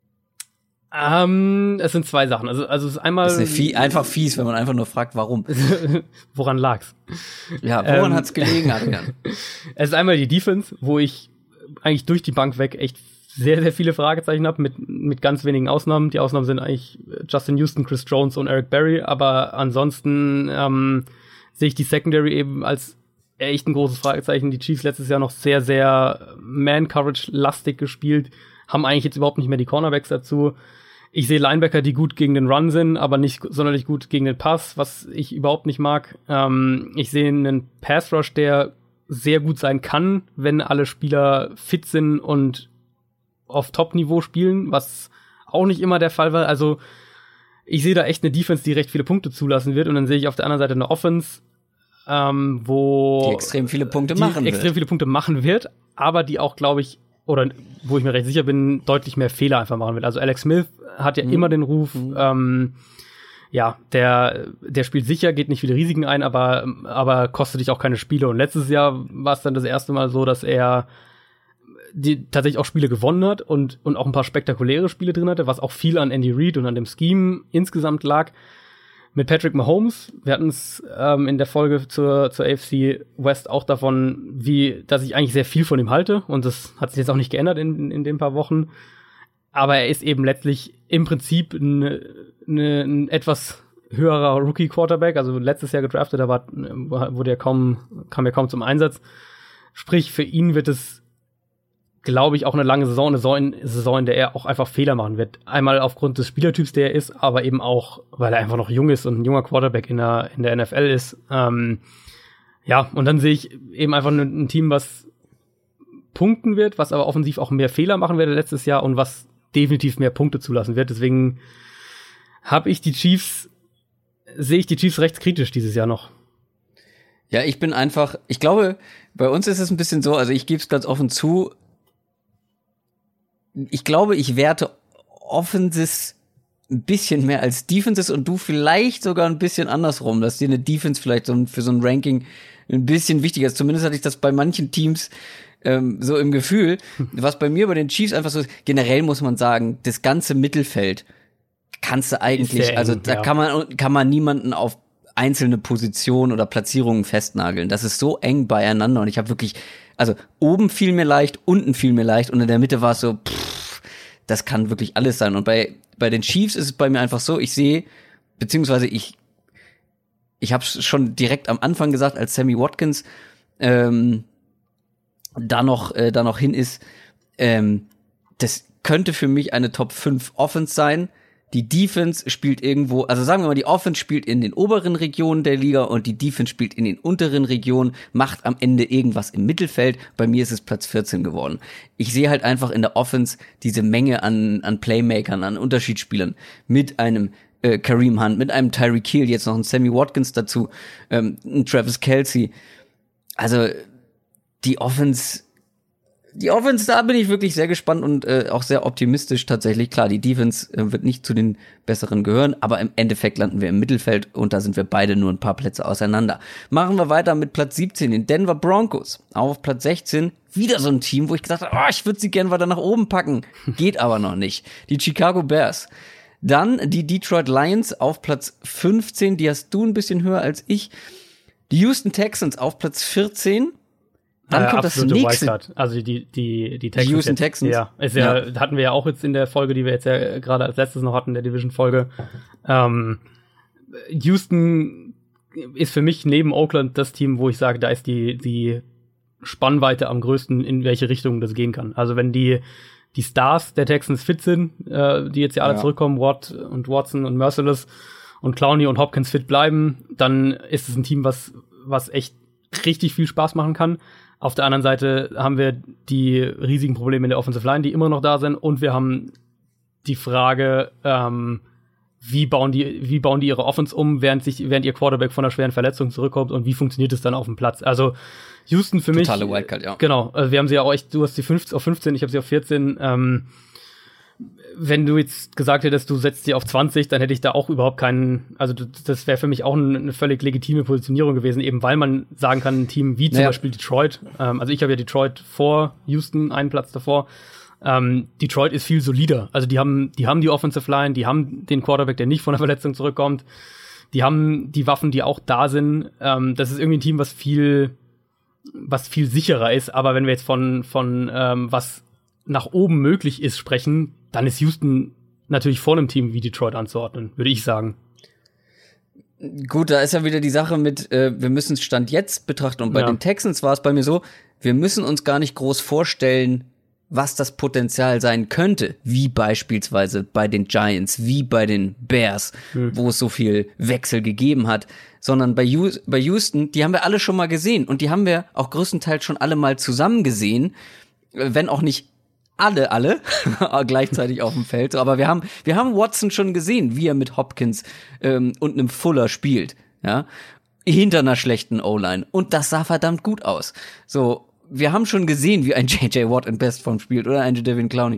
Es sind 2 Sachen. Also es ist einmal. Das ist einfach fies, wenn man einfach nur fragt, warum. Woran lag's? Ja, woran hat's gelegen, Adrian? Es ist einmal die Defense, wo ich eigentlich durch die Bank weg echt sehr, sehr viele Fragezeichen habe, mit ganz wenigen Ausnahmen. Die Ausnahmen sind eigentlich Justin Houston, Chris Jones und Eric Berry, aber ansonsten sehe ich die Secondary eben als echt ein großes Fragezeichen. Die Chiefs letztes Jahr noch sehr, sehr Man-Coverage-lastig gespielt, haben eigentlich jetzt überhaupt nicht mehr die Cornerbacks dazu. Ich sehe Linebacker, die gut gegen den Run sind, aber nicht sonderlich gut gegen den Pass, was ich überhaupt nicht mag. Ich sehe einen Pass-Rush, der sehr gut sein kann, wenn alle Spieler fit sind und auf Top-Niveau spielen, was auch nicht immer der Fall war. Also ich sehe da echt eine Defense, die recht viele Punkte zulassen wird. Und dann sehe ich auf der anderen Seite eine Offense, wo die extrem viele Punkte machen wird, aber die auch, glaube ich, oder wo ich mir recht sicher bin, deutlich mehr Fehler einfach machen wird. Also Alex Smith hat ja immer den Ruf, der spielt sicher, geht nicht viele Risiken ein, aber kostet dich auch keine Spiele. Und letztes Jahr war es dann das erste Mal so, dass er tatsächlich auch Spiele gewonnen hat und auch ein paar spektakuläre Spiele drin hatte, was auch viel an Andy Reid und an dem Scheme insgesamt lag. Mit Patrick Mahomes, wir hatten es in der Folge zur AFC West auch davon, dass ich eigentlich sehr viel von ihm halte und das hat sich jetzt auch nicht geändert in den paar Wochen. Aber er ist eben letztlich im Prinzip ein etwas höherer Rookie-Quarterback, also letztes Jahr gedraftet, da kam er kaum zum Einsatz. Sprich, für ihn wird es, glaube ich, auch eine lange Saison, in der er auch einfach Fehler machen wird. Einmal aufgrund des Spielertyps, der er ist, aber eben auch, weil er einfach noch jung ist und ein junger Quarterback in der NFL ist. Und dann sehe ich eben einfach ein Team, was punkten wird, was aber offensiv auch mehr Fehler machen wird letztes Jahr und was definitiv mehr Punkte zulassen wird. Deswegen sehe ich die Chiefs recht kritisch dieses Jahr noch. Ja, ich glaube, bei uns ist es ein bisschen so, also ich gebe es ganz offen zu, ich glaube, ich werte Offenses ein bisschen mehr als Defenses und du vielleicht sogar ein bisschen andersrum, dass dir eine Defense vielleicht für so ein Ranking ein bisschen wichtiger ist. Zumindest hatte ich das bei manchen Teams so im Gefühl. Was bei mir bei den Chiefs einfach so ist, generell muss man sagen, das ganze Mittelfeld kannst du eigentlich, eng, also da kann man niemanden auf einzelne Positionen oder Platzierungen festnageln. Das ist so eng beieinander und ich habe wirklich, also oben fiel mir leicht, unten fiel mir leicht und in der Mitte war es so, das kann wirklich alles sein. Und bei den Chiefs ist es bei mir einfach so, ich sehe, beziehungsweise ich habe es schon direkt am Anfang gesagt, als Sammy Watkins da noch hin ist, das könnte für mich eine Top 5 Offense sein. Die Defense spielt irgendwo, also sagen wir mal, die Offense spielt in den oberen Regionen der Liga und die Defense spielt in den unteren Regionen, macht am Ende irgendwas im Mittelfeld. Bei mir ist es Platz 14 geworden. Ich sehe halt einfach in der Offense diese Menge an Playmakern, an Unterschiedsspielern mit einem Kareem Hunt, mit einem Tyreek Hill, jetzt noch ein Sammy Watkins dazu, ein Travis Kelce. Also die Offense, da bin ich wirklich sehr gespannt und auch sehr optimistisch tatsächlich. Klar, die Defense wird nicht zu den besseren gehören, aber im Endeffekt landen wir im Mittelfeld und da sind wir beide nur ein paar Plätze auseinander. Machen wir weiter mit Platz 17, den Denver Broncos. Auf Platz 16 wieder so ein Team, wo ich gesagt habe, ich würde sie gerne weiter nach oben packen. Geht aber noch nicht. Die Chicago Bears. Dann die Detroit Lions auf Platz 15, die hast du ein bisschen höher als ich. Die Houston Texans auf Platz 14. Dann kommt das nächste. Wildcard. Also die Texans. Die Houston Texans. Ja, hatten wir ja auch jetzt in der Folge, die wir jetzt ja gerade als letztes noch hatten, der Division-Folge. Houston ist für mich neben Oakland das Team, wo ich sage, da ist die Spannweite am größten, in welche Richtung das gehen kann. Also wenn die Stars der Texans fit sind, die jetzt ja alle zurückkommen, Watt und Watson und Merciless und Clowney und Hopkins fit bleiben, dann ist es ein Team, was echt richtig viel Spaß machen kann. Auf der anderen Seite haben wir die riesigen Probleme in der Offensive Line, die immer noch da sind, und wir haben die Frage, wie bauen die ihre Offense um, während ihr Quarterback von einer schweren Verletzung zurückkommt, und wie funktioniert es dann auf dem Platz? Also Houston für mich. Totale Wildcard, ja. Genau, wir haben sie ja auch echt, du hast sie auf 15, ich habe sie auf 14. Wenn du jetzt gesagt hättest, du setzt sie auf 20, dann hätte ich da auch überhaupt keinen, also das wäre für mich auch eine völlig legitime Positionierung gewesen, eben weil man sagen kann, ein Team wie zum Beispiel Detroit, also ich habe ja Detroit vor Houston, einen Platz davor, Detroit ist viel solider, also die haben die Offensive Line, die haben den Quarterback, der nicht von der Verletzung zurückkommt, die haben die Waffen, die auch da sind, das ist irgendwie ein Team, was viel sicherer ist, aber wenn wir jetzt von was nach oben möglich ist sprechen, dann ist Houston natürlich vor einem Team wie Detroit anzuordnen, würde ich sagen. Gut, da ist ja wieder die Sache mit, wir müssen es Stand jetzt betrachten. Und bei den Texans war es bei mir so, wir müssen uns gar nicht groß vorstellen, was das Potenzial sein könnte, wie beispielsweise bei den Giants, wie bei den Bears, wo es so viel Wechsel gegeben hat, sondern bei Houston, die haben wir alle schon mal gesehen und die haben wir auch größtenteils schon alle mal zusammen gesehen, wenn auch nicht alle gleichzeitig auf dem Feld, aber wir haben Watson schon gesehen, wie er mit Hopkins und einem Fuller spielt, ja, hinter einer schlechten O-Line, und das sah verdammt gut aus. So, wir haben schon gesehen, wie ein J.J. Watt in Bestform spielt oder ein Jadeveon Clowney.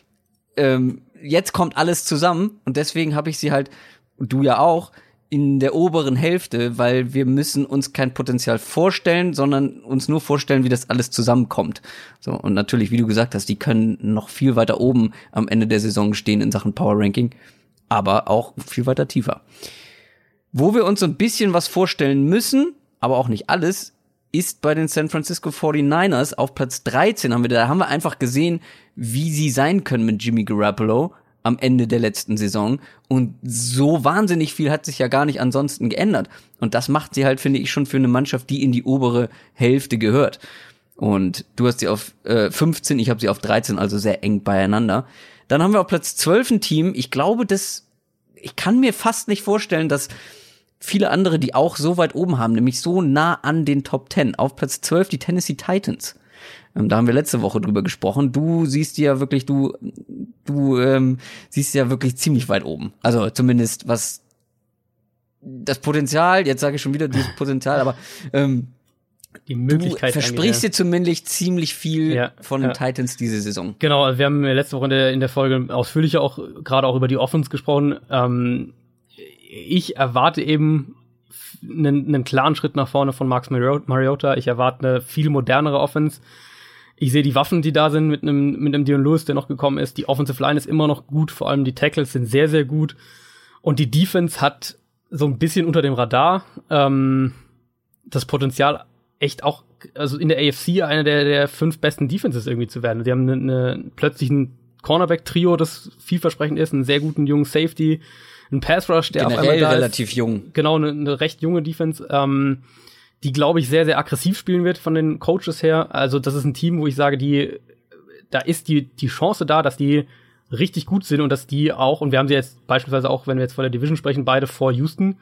Jetzt kommt alles zusammen und deswegen habe ich sie halt, du ja auch, in der oberen Hälfte, weil wir müssen uns kein Potenzial vorstellen, sondern uns nur vorstellen, wie das alles zusammenkommt. So, und natürlich, wie du gesagt hast, die können noch viel weiter oben am Ende der Saison stehen in Sachen Power Ranking, aber auch viel weiter tiefer. Wo wir uns so ein bisschen was vorstellen müssen, aber auch nicht alles, ist bei den San Francisco 49ers auf Platz 13. Da haben wir einfach gesehen, wie sie sein können mit Jimmy Garoppolo am Ende der letzten Saison. Und so wahnsinnig viel hat sich ja gar nicht ansonsten geändert. Und das macht sie halt, finde ich, schon für eine Mannschaft, die in die obere Hälfte gehört. Und du hast sie auf 15, ich habe sie auf 13, also sehr eng beieinander. Dann haben wir auf Platz 12 ein Team. Ich glaube, ich kann mir fast nicht vorstellen, dass viele andere, die auch so weit oben haben, nämlich so nah an den Top 10. Auf Platz 12 die Tennessee Titans. Da haben wir letzte Woche drüber gesprochen. Du siehst ja wirklich, siehst ja wirklich ziemlich weit oben. Also zumindest was das Potenzial, jetzt sage ich schon wieder dieses Potenzial, aber die Möglichkeit du versprichst dir zumindest ziemlich viel von den Titans diese Saison. Genau, also wir haben letzte Woche in der Folge ausführlicher auch gerade auch über die Offense gesprochen. Ich erwarte eben einen klaren Schritt nach vorne von Marcus Mariota. Ich erwarte eine viel modernere Offense. Ich sehe die Waffen, die da sind mit einem Dion Lewis, der noch gekommen ist. Die Offensive Line ist immer noch gut, vor allem die Tackles sind sehr, sehr gut. Und die Defense hat so ein bisschen unter dem Radar das Potenzial, echt auch, also in der AFC eine der 5 besten Defenses irgendwie zu werden. Die haben plötzlich ein Cornerback-Trio, das vielversprechend ist, einen sehr guten jungen Safety, einen Pass-Rush, der generell auf einmal da relativ ist. Jung. Genau, eine recht junge Defense, die, glaube ich, sehr, sehr aggressiv spielen wird von den Coaches her. Also das ist ein Team, wo ich sage, da ist die Chance da, dass die richtig gut sind und dass die auch, und wir haben sie jetzt beispielsweise auch, wenn wir jetzt vor der Division sprechen, beide vor Houston,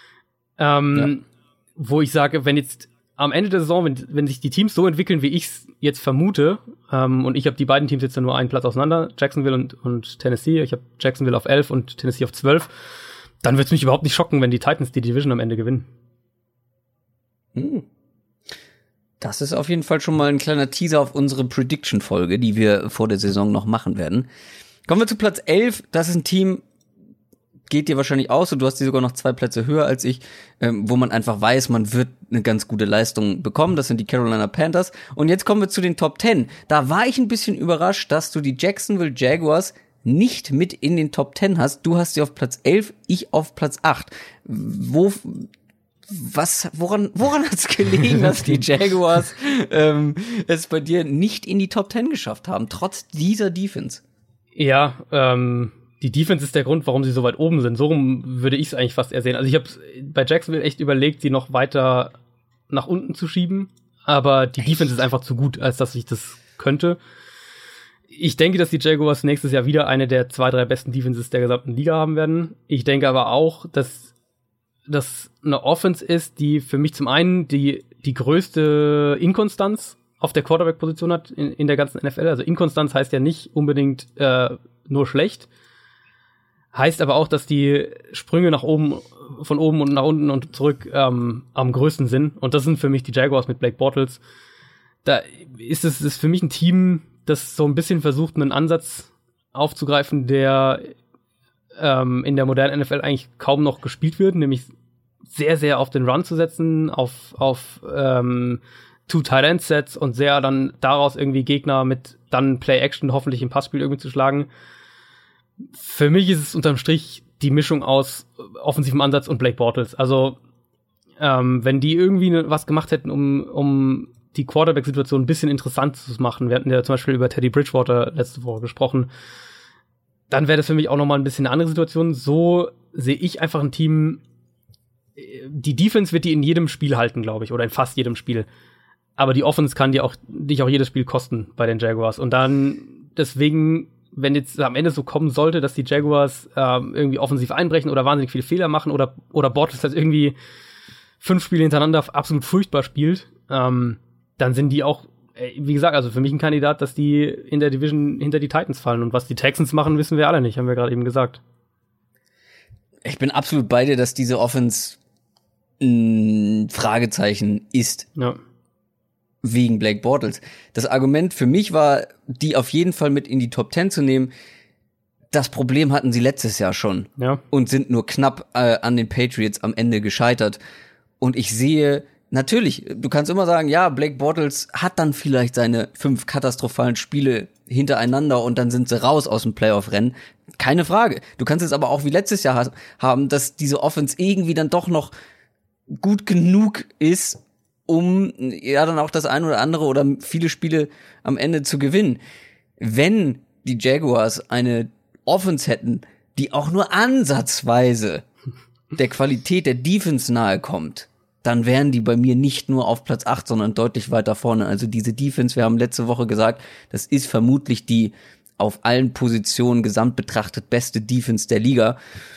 wo ich sage, wenn jetzt am Ende der Saison, wenn sich die Teams so entwickeln, wie ich es jetzt vermute, und ich habe die beiden Teams jetzt nur einen Platz auseinander, Jacksonville und Tennessee, ich habe Jacksonville auf 11 und Tennessee auf 12, dann wird es mich überhaupt nicht schocken, wenn die Titans die Division am Ende gewinnen. Das ist auf jeden Fall schon mal ein kleiner Teaser auf unsere Prediction-Folge, die wir vor der Saison noch machen werden. Kommen wir zu Platz 11. Das ist ein Team, geht dir wahrscheinlich aus und du hast die sogar noch 2 Plätze höher als ich, wo man einfach weiß, man wird eine ganz gute Leistung bekommen. Das sind die Carolina Panthers. Und jetzt kommen wir zu den Top 10. Da war ich ein bisschen überrascht, dass du die Jacksonville Jaguars nicht mit in den Top 10 hast. Du hast sie auf Platz 11, ich auf Platz 8. Woran hat's gelegen, dass die Jaguars es bei dir nicht in die Top 10 geschafft haben, trotz dieser Defense? Ja, die Defense ist der Grund, warum sie so weit oben sind. So rum würde ich es eigentlich fast eher sehen. Also ich habe bei Jacksonville echt überlegt, sie noch weiter nach unten zu schieben, aber die Defense ist einfach zu gut, als dass ich das könnte. Ich denke, dass die Jaguars nächstes Jahr wieder eine der 2, 3 besten Defenses der gesamten Liga haben werden. Ich denke aber auch, dass das eine Offense ist, die für mich zum einen die größte Inkonstanz auf der Quarterback-Position hat in der ganzen NFL. Also Inkonstanz heißt ja nicht unbedingt nur schlecht. Heißt aber auch, dass die Sprünge nach oben, von oben und nach unten und zurück am größten sind. Und das sind für mich die Jaguars mit Blake Bortles. Da ist es für mich ein Team, das so ein bisschen versucht, einen Ansatz aufzugreifen, der in der modernen NFL eigentlich kaum noch gespielt wird, nämlich sehr, sehr auf den Run zu setzen, auf Two-Tight-End-Sets und sehr dann daraus irgendwie Gegner mit dann Play-Action hoffentlich im Passspiel irgendwie zu schlagen. Für mich ist es unterm Strich die Mischung aus offensivem Ansatz und Blake Bortles. Also wenn die irgendwie was gemacht hätten, um die Quarterback-Situation ein bisschen interessant zu machen, wir hatten ja zum Beispiel über Teddy Bridgewater letzte Woche gesprochen, dann wäre das für mich auch nochmal ein bisschen eine andere Situation. So sehe ich einfach ein Team, die Defense wird die in jedem Spiel halten, glaube ich, oder in fast jedem Spiel. Aber die Offense kann dich auch jedes Spiel kosten bei den Jaguars. Und dann deswegen, wenn jetzt am Ende so kommen sollte, dass die Jaguars irgendwie offensiv einbrechen oder wahnsinnig viele Fehler machen oder Bortles das irgendwie 5 Spiele hintereinander absolut furchtbar spielt, dann sind die auch, wie gesagt, also für mich ein Kandidat, dass die in der Division hinter die Titans fallen. Und was die Texans machen, wissen wir alle nicht, haben wir gerade eben gesagt. Ich bin absolut bei dir, dass diese Offense ein Fragezeichen ist. Ja. Wegen Blake Bortles. Das Argument für mich war, die auf jeden Fall mit in die Top 10 zu nehmen. Das Problem hatten sie letztes Jahr schon. Ja. Und sind nur knapp an den Patriots am Ende gescheitert. Und ich sehe, natürlich, du kannst immer sagen, ja, Blake Bortles hat dann vielleicht seine 5 katastrophalen Spiele hintereinander und dann sind sie raus aus dem Playoff-Rennen. Keine Frage. Du kannst es aber auch wie letztes Jahr haben, dass diese Offense irgendwie dann doch noch gut genug ist, um ja dann auch das ein oder andere oder viele Spiele am Ende zu gewinnen. Wenn die Jaguars eine Offense hätten, die auch nur ansatzweise der Qualität der Defense nahe kommt, dann wären die bei mir nicht nur auf Platz 8, sondern deutlich weiter vorne. Also diese Defense, wir haben letzte Woche gesagt, das ist vermutlich die auf allen Positionen gesamt betrachtet beste Defense der Liga.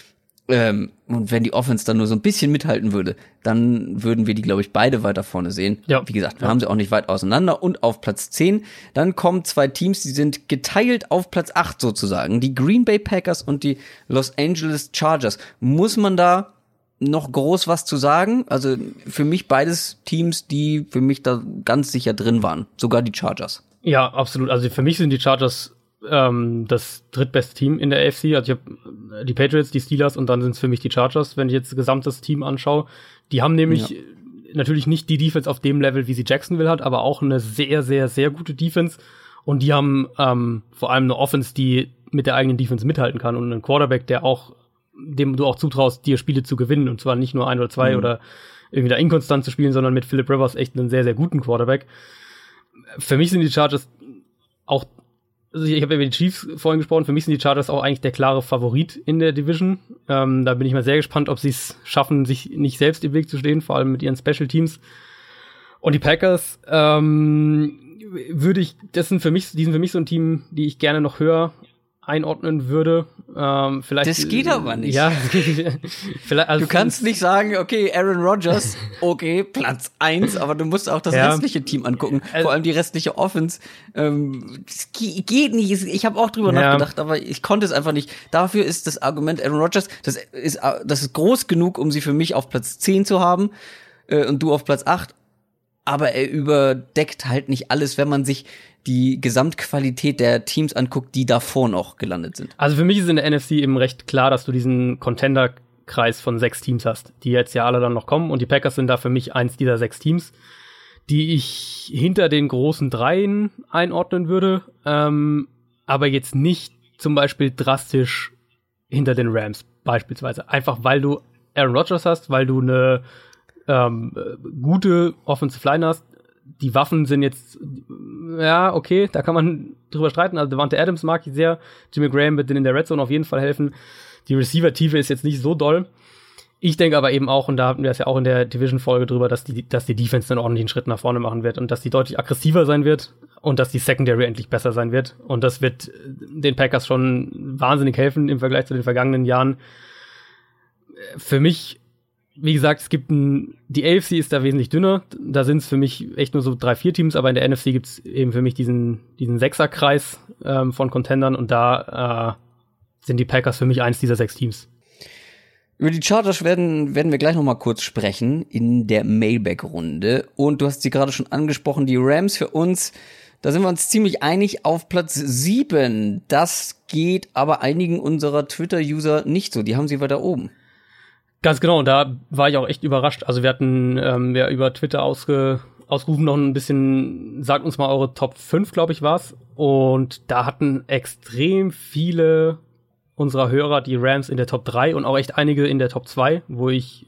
Und wenn die Offense dann nur so ein bisschen mithalten würde, dann würden wir die, glaube ich, beide weiter vorne sehen. Ja. Wie gesagt, wir haben sie auch nicht weit auseinander. Und auf Platz 10, dann kommen 2 Teams, die sind geteilt auf Platz 8 sozusagen. Die Green Bay Packers und die Los Angeles Chargers. Muss man da noch groß was zu sagen? Also für mich beides Teams, die für mich da ganz sicher drin waren. Sogar die Chargers. Ja, absolut. Also für mich sind die Chargers das drittbeste Team in der AFC. Also ich habe die Patriots, die Steelers und dann sind es für mich die Chargers, wenn ich jetzt das gesamte Team anschaue. Die haben nämlich natürlich nicht die Defense auf dem Level, wie sie Jacksonville hat, aber auch eine sehr, sehr, sehr gute Defense. Und die haben vor allem eine Offense, die mit der eigenen Defense mithalten kann und einen Quarterback, dem du auch zutraust, dir Spiele zu gewinnen. Und zwar nicht nur 1 oder 2 oder irgendwie da inkonstant zu spielen, sondern mit Philip Rivers echt einen sehr, sehr guten Quarterback. Für mich sind die Chargers auch, also ich habe über die Chiefs vorhin gesprochen, für mich sind die Chargers auch eigentlich der klare Favorit in der Division. Da bin ich mal sehr gespannt, ob sie es schaffen, sich nicht selbst im Weg zu stehen, vor allem mit ihren Special Teams. Und die Packers, die sind für mich so ein Team, die ich gerne noch höher einordnen würde. Vielleicht, das geht aber nicht. Ja, vielleicht, also du kannst nicht sagen, okay, Aaron Rodgers, okay, Platz 1, aber du musst auch das restliche Team angucken, vor allem die restliche Offense. Das geht nicht. Ich habe auch drüber nachgedacht, aber ich konnte es einfach nicht. Dafür ist das Argument Aaron Rodgers, das ist groß genug, um sie für mich auf Platz 10 zu haben und du auf Platz 8. Aber er überdeckt halt nicht alles, wenn man sich die Gesamtqualität der Teams anguckt, die davor noch gelandet sind. Also für mich ist in der NFC eben recht klar, dass du diesen Contender-Kreis von 6 Teams hast, die jetzt ja alle dann noch kommen. Und die Packers sind da für mich eins dieser 6 Teams, die ich hinter den großen 3 einordnen würde, aber jetzt nicht zum Beispiel drastisch hinter den Rams beispielsweise. Einfach weil du Aaron Rodgers hast, weil du eine gute Offensive Line hast. Die Waffen sind jetzt, ja, okay, da kann man drüber streiten. Also Devontae Adams mag ich sehr. Jimmy Graham wird denen in der Red Zone auf jeden Fall helfen. Die Receiver-Tiefe ist jetzt nicht so doll. Ich denke aber eben auch, und da hatten wir es ja auch in der Division-Folge drüber, dass die Defense einen ordentlichen Schritt nach vorne machen wird und dass die deutlich aggressiver sein wird und dass die Secondary endlich besser sein wird. Und das wird den Packers schon wahnsinnig helfen im Vergleich zu den vergangenen Jahren. Für mich, wie gesagt, die AFC ist da wesentlich dünner. Da sind es für mich echt nur so 3-4 Teams, aber in der NFC gibt es eben für mich diesen 6er-Kreis von Contendern und da sind die Packers für mich eins dieser 6 Teams. Über die Chargers werden wir gleich noch mal kurz sprechen in der Mailback-Runde. Und du hast sie gerade schon angesprochen, die Rams für uns, da sind wir uns ziemlich einig, auf Platz 7. Das geht aber einigen unserer Twitter-User nicht so. Die haben sie weiter oben. Ganz genau, und da war ich auch echt überrascht. Also wir hatten über Twitter ausgerufen noch ein bisschen, sagt uns mal eure Top 5, glaube ich, war's. Und da hatten extrem viele unserer Hörer die Rams in der Top 3 und auch echt einige in der Top 2, wo ich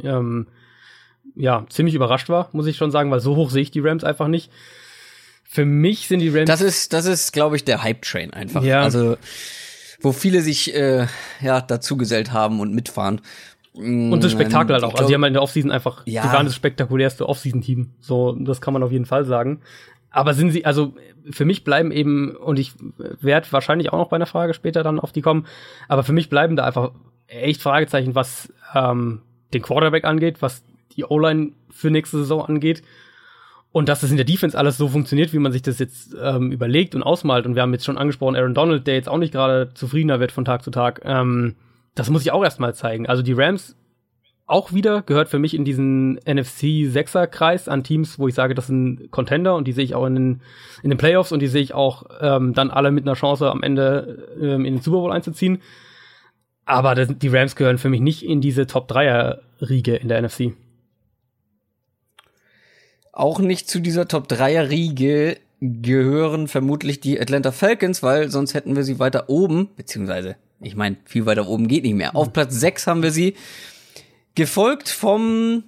ziemlich überrascht war, muss ich schon sagen, weil so hoch sehe ich die Rams einfach nicht. Für mich sind die Rams... Das ist, glaube ich, der Hype-Train einfach. Ja. Also, wo viele sich dazugesellt haben und mitfahren. Und das Spektakel halt auch. Also die haben halt in der Offseason einfach, die waren das spektakulärste Offseason-Team. So, das kann man auf jeden Fall sagen. Aber sind sie, also für mich bleiben eben, und ich werde wahrscheinlich auch noch bei einer Frage später dann auf die kommen, aber für mich bleiben da einfach echt Fragezeichen, was den Quarterback angeht, was die O-Line für nächste Saison angeht. Und dass das in der Defense alles so funktioniert, wie man sich das jetzt überlegt und ausmalt. Und wir haben jetzt schon angesprochen, Aaron Donald, der jetzt auch nicht gerade zufriedener wird von Tag zu Tag. Das muss ich auch erstmal zeigen. Also die Rams auch wieder gehört für mich in diesen NFC-6er-Kreis an Teams, wo ich sage, das sind Contender und die sehe ich auch in den Playoffs und die sehe ich auch dann alle mit einer Chance am Ende in den Super Bowl einzuziehen. Aber die Rams gehören für mich nicht in diese Top-3er-Riege in der NFC. Auch nicht zu dieser Top-3er-Riege gehören vermutlich die Atlanta Falcons, weil sonst hätten wir sie weiter oben, beziehungsweise, ich meine, viel weiter oben geht nicht mehr. Auf Platz 6 haben wir sie, gefolgt vom,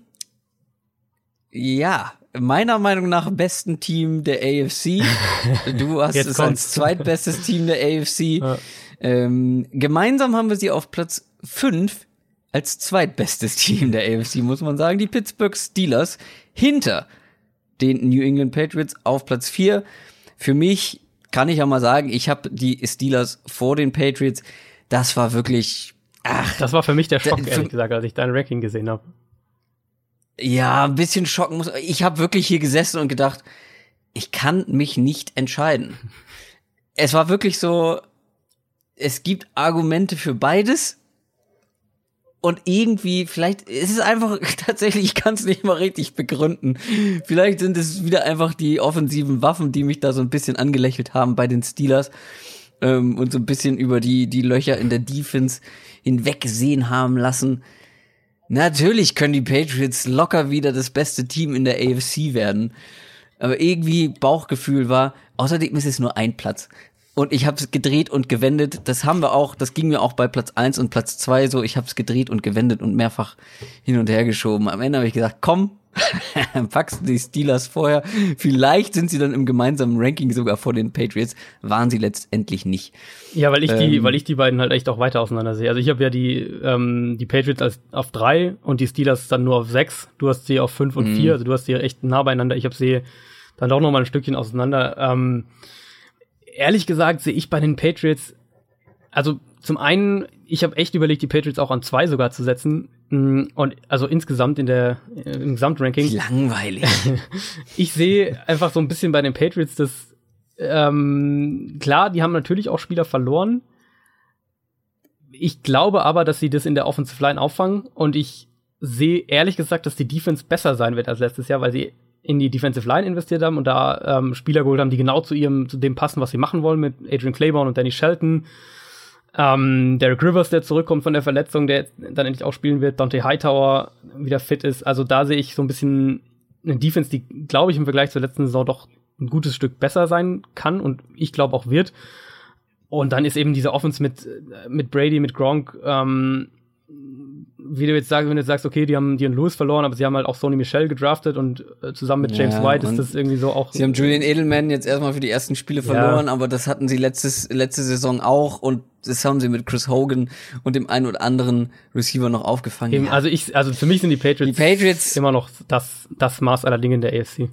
meiner Meinung nach besten Team der AFC. Du hast es als zweitbestes Team der AFC. Ja. Gemeinsam haben wir sie auf Platz 5 als zweitbestes Team der AFC, muss man sagen. Die Pittsburgh Steelers hinter den New England Patriots auf Platz 4. Für mich kann ich ja mal sagen, ich habe die Steelers vor den Patriots. Das war wirklich Das war für mich der Schock, ehrlich gesagt, als ich dein Ranking gesehen habe. Ja, ein bisschen schocken muss. Ich habe wirklich hier gesessen und gedacht, ich kann mich nicht entscheiden. Es war wirklich so, es gibt Argumente für beides. Und irgendwie, vielleicht ist es einfach tatsächlich, ich kann es nicht mal richtig begründen. Vielleicht sind es wieder einfach die offensiven Waffen, die mich da so ein bisschen angelächelt haben bei den Steelers und so ein bisschen über die Löcher in der Defense hinwegsehen haben lassen. Natürlich können die Patriots locker wieder das beste Team in der AFC werden. Aber irgendwie Bauchgefühl war, außerdem ist es nur ein Platz. Und ich habe es gedreht und gewendet. Das ging mir auch bei Platz 1 und Platz 2 so. Ich habe es gedreht und gewendet und mehrfach hin und her geschoben. Am Ende habe ich gesagt, komm, packst du die Steelers vorher. Vielleicht sind sie dann im gemeinsamen Ranking sogar vor den Patriots. Waren sie letztendlich nicht. Ja, weil ich die beiden halt echt auch weiter auseinander sehe. Also ich habe ja die Patriots auf 3 und die Steelers dann nur auf 6. Du hast sie auf 5 und 4. Also du hast sie echt nah beieinander. Ich habe sie dann doch noch mal ein Stückchen auseinander. Ehrlich gesagt sehe ich bei den Patriots, also zum einen, ich habe echt überlegt, die Patriots auch an 2 sogar zu setzen. Und also insgesamt im Gesamtranking. Langweilig. Ich sehe einfach so ein bisschen bei den Patriots, dass klar, die haben natürlich auch Spieler verloren. Ich glaube aber, dass sie das in der Offensive Line auffangen. Und ich sehe ehrlich gesagt, dass die Defense besser sein wird als letztes Jahr, weil sie in die Defensive Line investiert haben und da Spieler geholt haben, die genau zu dem passen, was sie machen wollen, mit Adrian Claiborne und Danny Shelton. Derek Rivers, der zurückkommt von der Verletzung, der dann endlich auch spielen wird, Dante Hightower wieder fit ist. Also da sehe ich so ein bisschen eine Defense, die, glaube ich, im Vergleich zur letzten Saison doch ein gutes Stück besser sein kann und ich glaube auch wird. Und dann ist eben diese Offense mit Brady, mit Gronk, wie du jetzt sagst, wenn du jetzt sagst, okay, die haben Lewis verloren, aber sie haben halt auch Sonny Michel gedraftet und zusammen mit James White ist das irgendwie so auch. Sie haben Julian Edelman jetzt erstmal für die ersten Spiele verloren, aber das hatten sie letzte Saison auch und das haben sie mit Chris Hogan und dem einen oder anderen Receiver noch aufgefangen. Eben, also für mich sind die Patriots immer noch das Maß aller Dinge in der AFC.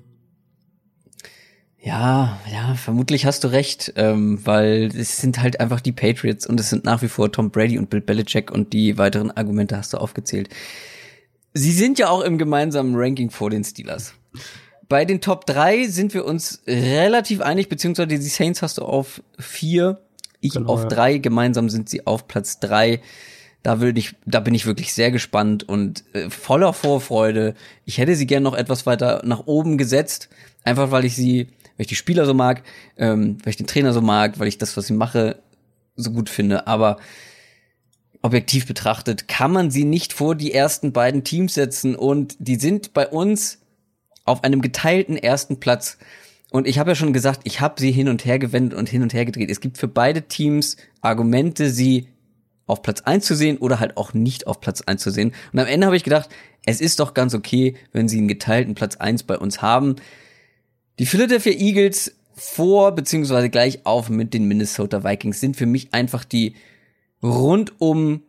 Ja, vermutlich hast du recht, weil es sind halt einfach die Patriots und es sind nach wie vor Tom Brady und Bill Belichick und die weiteren Argumente hast du aufgezählt. Sie sind ja auch im gemeinsamen Ranking vor den Steelers. Bei den Top 3 sind wir uns relativ einig, beziehungsweise die Saints hast du auf 4, ich genau, auf 3, gemeinsam sind sie auf Platz 3. Da bin ich wirklich sehr gespannt und voller Vorfreude. Ich hätte sie gern noch etwas weiter nach oben gesetzt, einfach weil ich die Spieler so mag, weil ich den Trainer so mag, weil ich das, was sie mache, so gut finde. Aber objektiv betrachtet kann man sie nicht vor die ersten beiden Teams setzen und die sind bei uns auf einem geteilten ersten Platz. Und ich habe ja schon gesagt, ich habe sie hin und her gewendet und hin und her gedreht. Es gibt für beide Teams Argumente, sie auf Platz 1 zu sehen oder halt auch nicht auf Platz 1 zu sehen. Und am Ende habe ich gedacht, es ist doch ganz okay, wenn sie einen geteilten Platz 1 bei uns haben. Die Philadelphia Eagles vor beziehungsweise gleich auf mit den Minnesota Vikings sind für mich einfach die rundum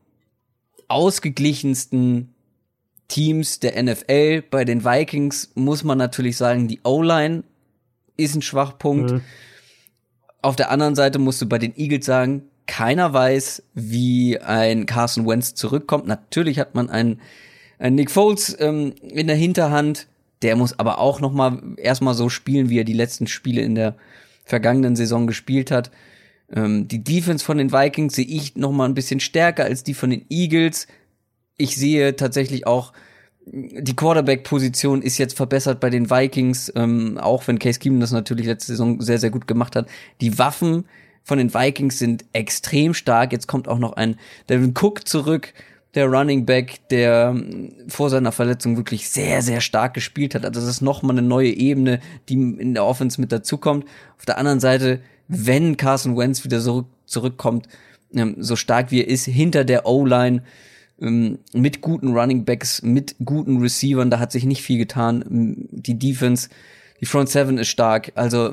ausgeglichensten Teams der NFL. Bei den Vikings muss man natürlich sagen, die O-Line ist ein Schwachpunkt. Mhm. Auf der anderen Seite musst du bei den Eagles sagen, keiner weiß, wie ein Carson Wentz zurückkommt. Natürlich hat man einen Nick Foles in der Hinterhand. Der muss aber auch noch mal erstmal so spielen, wie er die letzten Spiele in der vergangenen Saison gespielt hat. Die Defense von den Vikings sehe ich noch mal ein bisschen stärker als die von den Eagles. Ich sehe tatsächlich auch, die Quarterback-Position ist jetzt verbessert bei den Vikings, auch wenn Case Keenum das natürlich letzte Saison sehr, sehr gut gemacht hat. Die Waffen von den Vikings sind extrem stark. Jetzt kommt auch noch ein Devin Cook zurück, der Running Back, der vor seiner Verletzung wirklich sehr, sehr stark gespielt hat. Also das ist noch mal eine neue Ebene, die in der Offense mit dazukommt. Auf der anderen Seite, wenn Carson Wentz wieder zurückkommt, so stark wie er ist, hinter der O-Line, mit guten Running Backs, mit guten Receivern, da hat sich nicht viel getan. Die Defense, die Front Seven ist stark. Also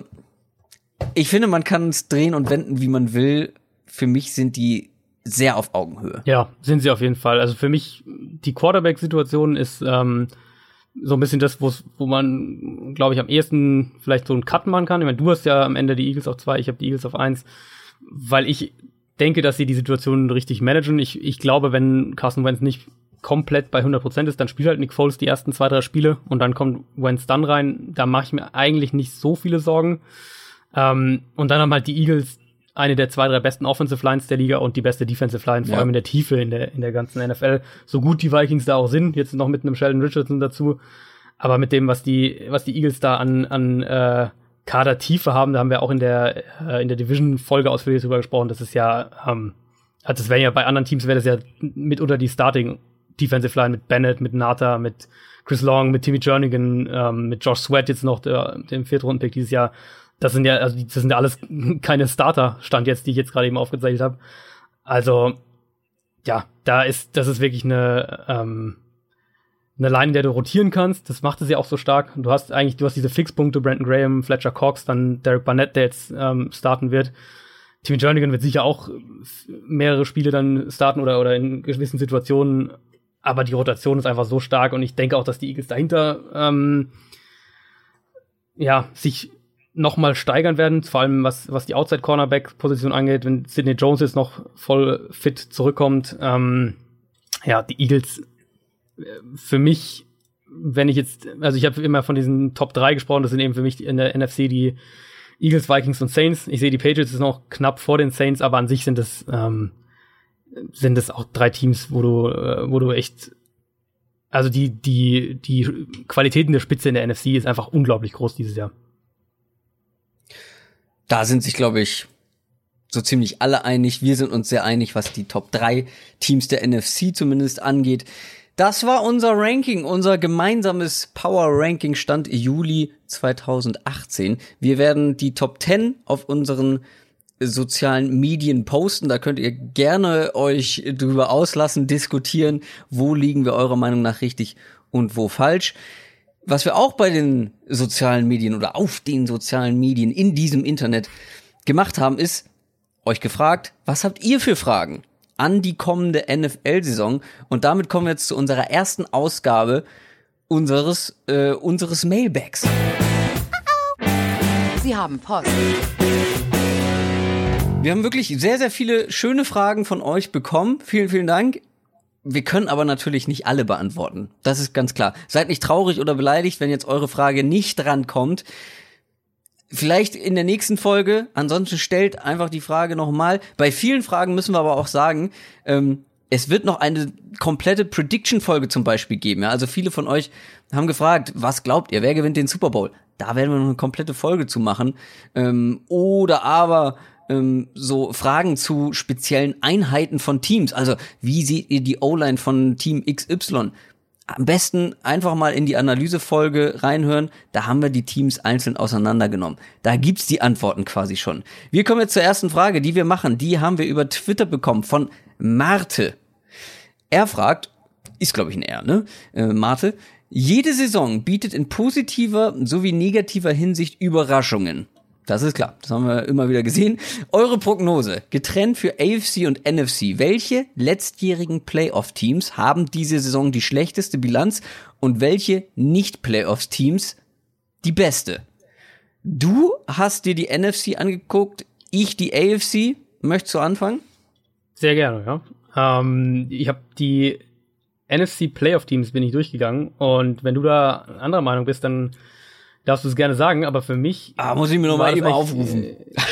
ich finde, man kann es drehen und wenden, wie man will. Für mich sind die sehr auf Augenhöhe. Ja, sind sie auf jeden Fall. Also für mich, die Quarterback-Situation ist so ein bisschen das, wo man, glaube ich, am ehesten vielleicht so einen Cut machen kann. Ich meine, du hast ja am Ende die Eagles auf 2, ich habe die Eagles auf 1, weil ich denke, dass sie die Situation richtig managen. Ich glaube, wenn Carson Wentz nicht komplett bei 100% ist, dann spielt halt Nick Foles die ersten 2-3 Spiele und dann kommt Wentz dann rein. Da mache ich mir eigentlich nicht so viele Sorgen. Und dann haben halt die Eagles eine der 2-3 besten Offensive Lines der Liga und die beste Defensive Line, vor allem in der Tiefe in der ganzen NFL. So gut die Vikings da auch sind, jetzt noch mit einem Sheldon Richardson dazu. Aber mit dem, was die Eagles da an Kadertiefe haben, da haben wir auch in der Division-Folge ausführlich drüber gesprochen, das ist ja, das wäre ja bei anderen Teams, wäre das ja mitunter die Starting Defensive Line mit Bennett, mit Nata, mit Chris Long, mit Timmy Jernigan, mit Josh Sweat jetzt noch, dem Viertrunden-Pick dieses Jahr. Das sind ja alles keine Starter-Stand jetzt, die ich jetzt gerade eben aufgezeichnet habe. Also, ja, das ist wirklich eine Line, in der du rotieren kannst. Das macht es ja auch so stark. Du hast diese Fixpunkte, Brandon Graham, Fletcher Cox, dann Derek Barnett, der jetzt starten wird. Timmy Jernigan wird sicher auch mehrere Spiele dann starten oder in gewissen Situationen. Aber die Rotation ist einfach so stark und ich denke auch, dass die Eagles dahinter sich noch mal steigern werden, vor allem was die Outside-Cornerback-Position angeht, wenn Sidney Jones jetzt noch voll fit zurückkommt. Die Eagles für mich, ich habe immer von diesen Top 3 gesprochen, das sind eben für mich in der NFC die Eagles, Vikings und Saints. Ich sehe, die Patriots ist noch knapp vor den Saints, aber an sich sind es auch 3 Teams, wo du echt, also die Qualitäten der Spitze in der NFC ist einfach unglaublich groß dieses Jahr. Da sind sich, glaube ich, so ziemlich alle einig. Wir sind uns sehr einig, was die Top 3 Teams der NFC zumindest angeht. Das war unser Ranking, unser gemeinsames Power-Ranking Stand Juli 2018. Wir werden die Top 10 auf unseren sozialen Medien posten. Da könnt ihr gerne euch drüber auslassen, diskutieren, wo liegen wir eurer Meinung nach richtig und wo falsch. Was wir auch bei den sozialen Medien oder auf den sozialen Medien in diesem Internet gemacht haben, ist euch gefragt, was habt ihr für Fragen an die kommende NFL-Saison? Und damit kommen wir jetzt zu unserer ersten Ausgabe unseres Mailbags. Sie haben Post. Wir haben wirklich sehr, sehr viele schöne Fragen von euch bekommen. Vielen, vielen Dank. Wir können aber natürlich nicht alle beantworten. Das ist ganz klar. Seid nicht traurig oder beleidigt, wenn jetzt eure Frage nicht drankommt. Vielleicht in der nächsten Folge. Ansonsten stellt einfach die Frage nochmal. Bei vielen Fragen müssen wir aber auch sagen, es wird noch eine komplette Prediction-Folge zum Beispiel geben. Ja? Also viele von euch haben gefragt, was glaubt ihr, wer gewinnt den Super Bowl? Da werden wir noch eine komplette Folge zu machen. Oder aber so Fragen zu speziellen Einheiten von Teams. Also, wie seht ihr die O-Line von Team XY? Am besten einfach mal in die Analysefolge reinhören. Da haben wir die Teams einzeln auseinandergenommen. Da gibt's die Antworten quasi schon. Wir kommen jetzt zur ersten Frage, die wir machen. Die haben wir über Twitter bekommen von Marte. Er fragt, ist glaube ich ein R, ne? Marte. Jede Saison bietet in positiver sowie negativer Hinsicht Überraschungen. Das ist klar, das haben wir immer wieder gesehen. Eure Prognose, getrennt für AFC und NFC. Welche letztjährigen Playoff-Teams haben diese Saison die schlechteste Bilanz und welche Nicht-Playoff-Teams die beste? Du hast dir die NFC angeguckt, ich die AFC. Möchtest du anfangen? Sehr gerne, ja. Ich habe die NFC-Playoff-Teams bin ich durchgegangen und wenn du da anderer Meinung bist, dann darfst du es gerne sagen, aber für mich... muss ich mir noch mal eben aufrufen.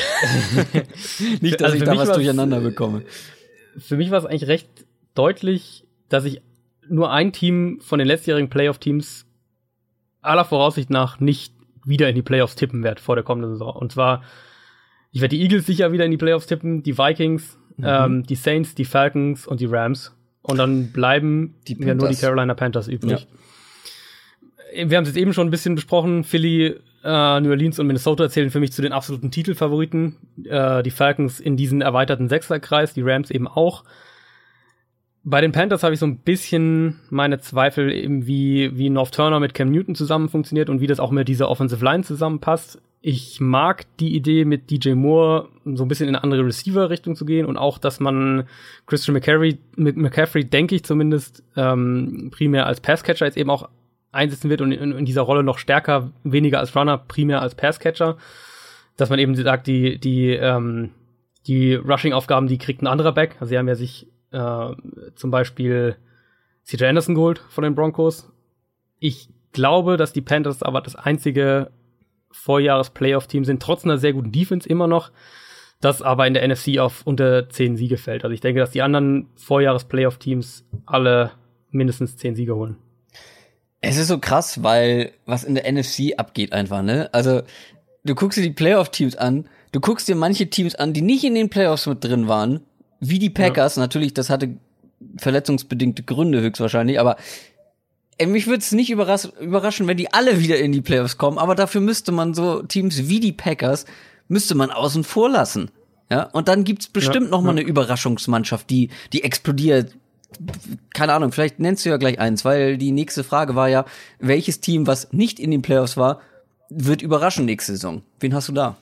Nicht, dass ich da was durcheinander bekomme. Für mich war es eigentlich recht deutlich, dass ich nur ein Team von den letztjährigen Playoff-Teams aller Voraussicht nach nicht wieder in die Playoffs tippen werde vor der kommenden Saison. Und zwar, ich werde die Eagles sicher wieder in die Playoffs tippen, die Vikings, die Saints, die Falcons und die Rams. Und dann bleiben ja nur die Carolina Panthers übrig. Ja. Wir haben es jetzt eben schon ein bisschen besprochen. Philly, New Orleans und Minnesota zählen für mich zu den absoluten Titelfavoriten. Die Falcons in diesen erweiterten Sechserkreis, die Rams eben auch. Bei den Panthers habe ich so ein bisschen meine Zweifel, eben wie North Turner mit Cam Newton zusammen funktioniert und wie das auch mit dieser Offensive Line zusammenpasst. Ich mag die Idee, mit DJ Moore so ein bisschen in eine andere Receiver-Richtung zu gehen und auch, dass man Christian McCaffrey, denke ich zumindest, primär als Passcatcher jetzt eben auch einsetzen wird und in dieser Rolle noch stärker, weniger als Runner, primär als Passcatcher, dass man eben sagt, die Die Rushing-Aufgaben, die kriegt ein anderer Back. Also sie haben ja sich zum Beispiel CJ Anderson geholt von den Broncos. Ich glaube, dass die Panthers aber das einzige Vorjahres-Playoff-Team sind, trotz einer sehr guten Defense immer noch, das aber in der NFC auf unter 10 Siege fällt. Also ich denke, dass die anderen Vorjahres-Playoff-Teams alle mindestens 10 Siege holen. Es ist so krass, weil was in der NFC abgeht einfach, ne? Also du guckst dir die Playoff-Teams an, du guckst dir manche Teams an, die nicht in den Playoffs mit drin waren, wie die Packers. Ja. Natürlich, das hatte verletzungsbedingte Gründe höchstwahrscheinlich, aber mich würde es nicht überraschen, wenn die alle wieder in die Playoffs kommen, aber dafür müsste man so Teams wie die Packers müsste man außen vor lassen. Ja, und dann gibt's bestimmt noch mal eine Überraschungsmannschaft, die explodiert. Keine Ahnung, vielleicht nennst du ja gleich eins, weil die nächste Frage war ja, welches Team, was nicht in den Playoffs war, wird überraschen nächste Saison. Wen hast du da?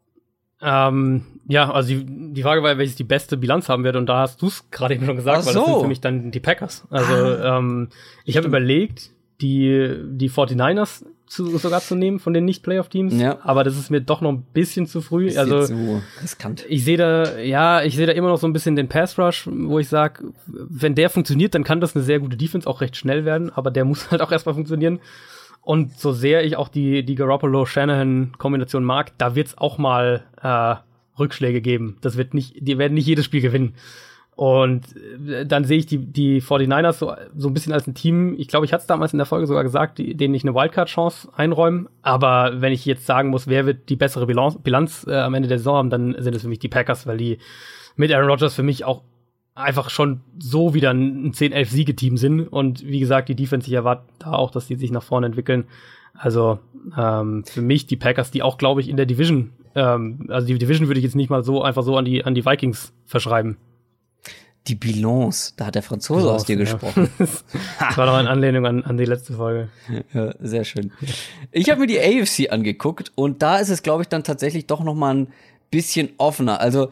Ja, also die Frage war ja, welches die beste Bilanz haben wird, und da hast du es gerade eben schon gesagt, weil das sind für mich dann die Packers. Also ich habe überlegt, die 49ers sogar zu nehmen von den Nicht-Playoff-Teams, aber das ist mir doch noch ein bisschen zu früh. Ist also so riskant. Ich sehe da immer noch so ein bisschen den Pass-Rush, wo ich sage, wenn der funktioniert, dann kann das eine sehr gute Defense auch recht schnell werden, aber der muss halt auch erstmal funktionieren. Und so sehr ich auch die Garoppolo-Shanahan-Kombination mag, da wird's auch mal Rückschläge geben. Die werden nicht jedes Spiel gewinnen. Und dann sehe ich die 49ers so ein bisschen als ein Team. Ich glaube, ich hatte es damals in der Folge sogar gesagt, denen ich eine Wildcard-Chance einräume. Aber wenn ich jetzt sagen muss, wer wird die bessere Bilanz am Ende der Saison haben, dann sind es für mich die Packers, weil die mit Aaron Rodgers für mich auch einfach schon so wieder ein 10-11-Siege-Team sind. Und wie gesagt, die Defense, ich erwarte da auch, dass die sich nach vorne entwickeln. Also für mich die Packers, die auch, glaube ich, in der Division, also die Division würde ich jetzt nicht mal so einfach so an die Vikings verschreiben. Die Bilance, da hat der Franzose aus dir gesprochen. Das war doch eine Anlehnung an die letzte Folge. Ja, sehr schön. Ich habe mir die AFC angeguckt und da ist es, glaube ich, dann tatsächlich doch noch mal ein bisschen offener. Also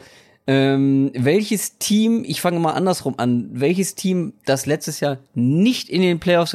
welches Team, ich fange mal andersrum an, welches Team, das letztes Jahr nicht in den Playoffs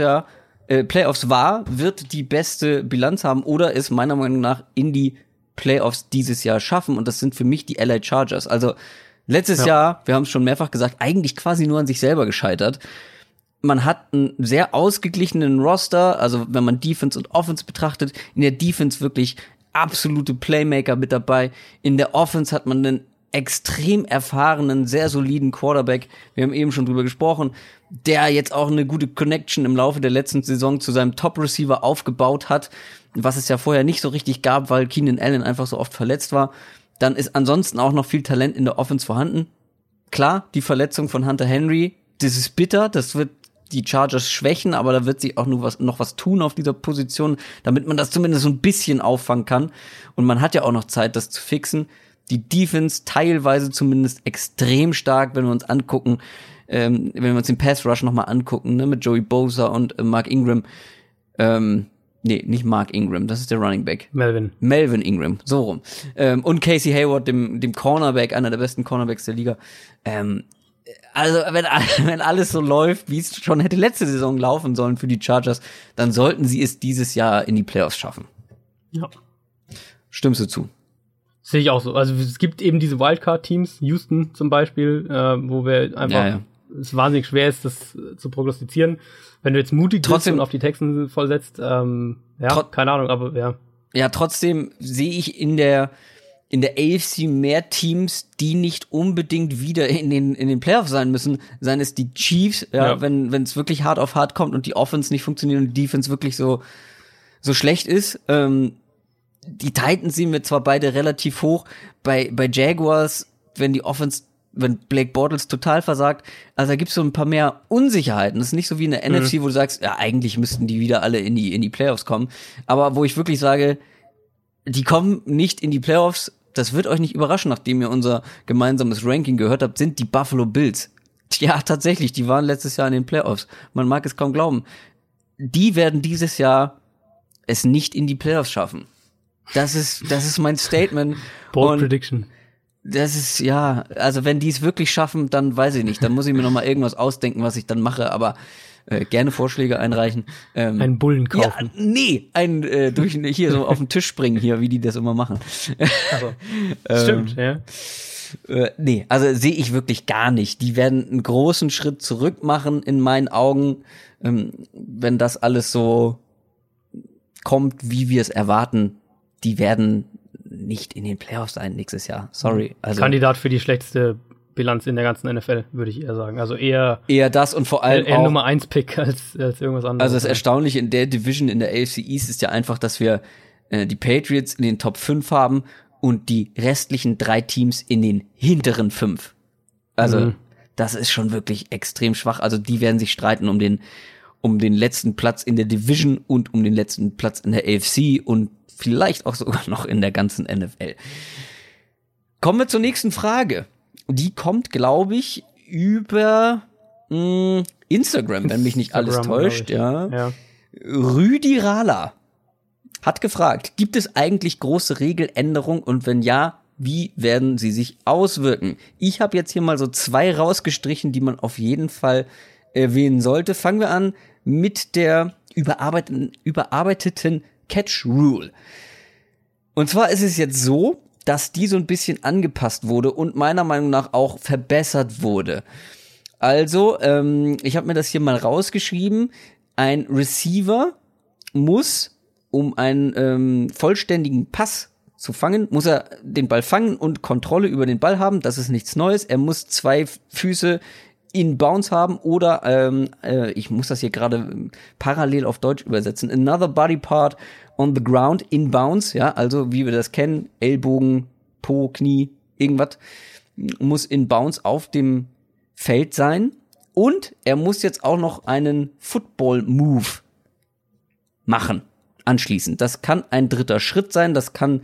war, wird die beste Bilanz haben oder es meiner Meinung nach in die Playoffs dieses Jahr schaffen, und das sind für mich die LA Chargers. Also letztes Jahr, wir haben es schon mehrfach gesagt, eigentlich quasi nur an sich selber gescheitert. Man hat einen sehr ausgeglichenen Roster, also wenn man Defense und Offense betrachtet, in der Defense wirklich absolute Playmaker mit dabei. In der Offense hat man einen extrem erfahrenen, sehr soliden Quarterback. Wir haben eben schon drüber gesprochen, der jetzt auch eine gute Connection im Laufe der letzten Saison zu seinem Top-Receiver aufgebaut hat, was es ja vorher nicht so richtig gab, weil Keenan Allen einfach so oft verletzt war. Dann ist ansonsten auch noch viel Talent in der Offense vorhanden. Klar, die Verletzung von Hunter Henry, das ist bitter, das wird die Chargers schwächen, aber da wird sich auch noch was tun auf dieser Position, damit man das zumindest so ein bisschen auffangen kann. Und man hat ja auch noch Zeit, das zu fixen. Die Defense teilweise zumindest extrem stark, wenn wir uns angucken, wenn wir uns den Pass Rush nochmal angucken, ne, mit Joey Bosa und Mark Ingram. Nee, nicht Mark Ingram, das ist der Running Back. Melvin Ingram, so rum. Und Casey Hayward, dem Cornerback, einer der besten Cornerbacks der Liga. Also, wenn alles so läuft, wie es schon hätte letzte Saison laufen sollen für die Chargers, dann sollten sie es dieses Jahr in die Playoffs schaffen. Ja. Stimmst du zu? Sehe ich auch so. Also es gibt eben diese Wildcard-Teams, Houston zum Beispiel, wo wir einfach es wahnsinnig schwer ist, das zu prognostizieren. Wenn du jetzt mutig bist und auf die Texans vollsetzt, keine Ahnung, aber ja. Ja, trotzdem sehe ich in der AFC mehr Teams, die nicht unbedingt wieder in den Playoffs sein müssen. Seien es die Chiefs, wenn es wirklich hart auf hart kommt und die Offense nicht funktioniert und die Defense wirklich so schlecht ist. Die Titans sehen wir zwar beide relativ hoch. Bei Jaguars, wenn Blake Bortles total versagt, also da gibt's so ein paar mehr Unsicherheiten. Das ist nicht so wie in der NFC, wo du sagst, ja, eigentlich müssten die wieder alle in die Playoffs kommen. Aber wo ich wirklich sage, die kommen nicht in die Playoffs, das wird euch nicht überraschen, nachdem ihr unser gemeinsames Ranking gehört habt, sind die Buffalo Bills. Ja, tatsächlich, die waren letztes Jahr in den Playoffs. Man mag es kaum glauben. Die werden dieses Jahr es nicht in die Playoffs schaffen. Das ist mein Statement. Bold Prediction. Das ist, ja, also wenn die es wirklich schaffen, dann weiß ich nicht. Dann muss ich mir noch mal irgendwas ausdenken, was ich dann mache, aber gerne Vorschläge einreichen. Einen Bullen kaufen. Ja, nee, hier so auf den Tisch springen hier, wie die das immer machen. Also, stimmt, ja. Nee, also sehe ich wirklich gar nicht. Die werden einen großen Schritt zurück machen in meinen Augen, wenn das alles so kommt, wie wir es erwarten. Die werden nicht in den Playoffs sein nächstes Jahr. Sorry. Also Kandidat für die schlechteste Bilanz in der ganzen NFL, würde ich eher sagen. Also eher das und vor allem eher auch Nummer 1 Pick als irgendwas anderes. Also das Erstaunliche in der Division in der AFC East ist ja einfach, dass wir die Patriots in den Top 5 haben und die restlichen 3 Teams in den hinteren 5. Also das ist schon wirklich extrem schwach. Also die werden sich streiten um den letzten Platz in der Division und um den letzten Platz in der AFC und vielleicht auch sogar noch in der ganzen NFL. Kommen wir zur nächsten Frage. Die kommt, glaube ich, über Instagram, wenn mich nicht alles täuscht. Ja. Rüdi Rala hat gefragt, gibt es eigentlich große Regeländerungen und wenn ja, wie werden sie sich auswirken? Ich habe jetzt hier mal so 2 rausgestrichen, die man auf jeden Fall erwähnen sollte. Fangen wir an mit der überarbeiteten Catch Rule. Und zwar ist es jetzt so, dass die so ein bisschen angepasst wurde und meiner Meinung nach auch verbessert wurde. Also, ich habe mir das hier mal rausgeschrieben. Ein Receiver muss, um einen vollständigen Pass zu fangen, muss er den Ball fangen und Kontrolle über den Ball haben. Das ist nichts Neues. Er muss 2 Füße in Bounce haben oder, ich muss das hier gerade parallel auf Deutsch übersetzen, another body part on the ground in bounce, ja, also wie wir das kennen, Ellbogen, Po, Knie, irgendwas, muss in bounce auf dem Feld sein und er muss jetzt auch noch einen Football-Move machen, anschließend. Das kann ein dritter Schritt sein, das kann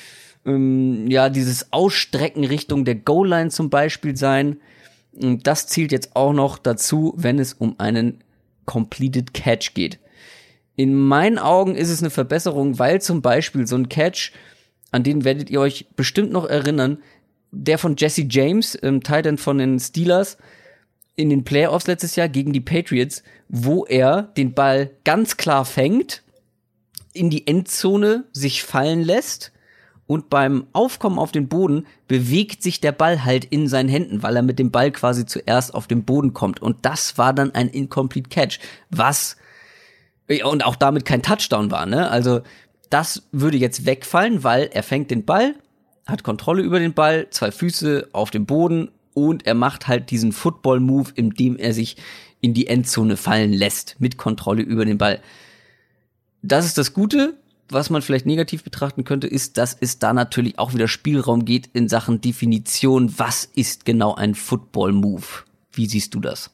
dieses Ausstrecken Richtung der Goal-Line zum Beispiel sein. Das zielt jetzt auch noch dazu, wenn es um einen Completed Catch geht. In meinen Augen ist es eine Verbesserung, weil zum Beispiel so ein Catch, an den werdet ihr euch bestimmt noch erinnern, der von Jesse James, Tight End von den Steelers, in den Playoffs letztes Jahr gegen die Patriots, wo er den Ball ganz klar fängt, in die Endzone sich fallen lässt und beim Aufkommen auf den Boden bewegt sich der Ball halt in seinen Händen, weil er mit dem Ball quasi zuerst auf den Boden kommt. Und das war dann ein Incomplete Catch, und auch damit kein Touchdown war, ne? Also das würde jetzt wegfallen, weil er fängt den Ball, hat Kontrolle über den Ball, 2 Füße auf dem Boden und er macht halt diesen Football-Move, indem er sich in die Endzone fallen lässt, mit Kontrolle über den Ball. Das ist das Gute. Was man vielleicht negativ betrachten könnte, ist, dass es da natürlich auch wieder Spielraum geht in Sachen Definition. Was ist genau ein Football-Move? Wie siehst du das?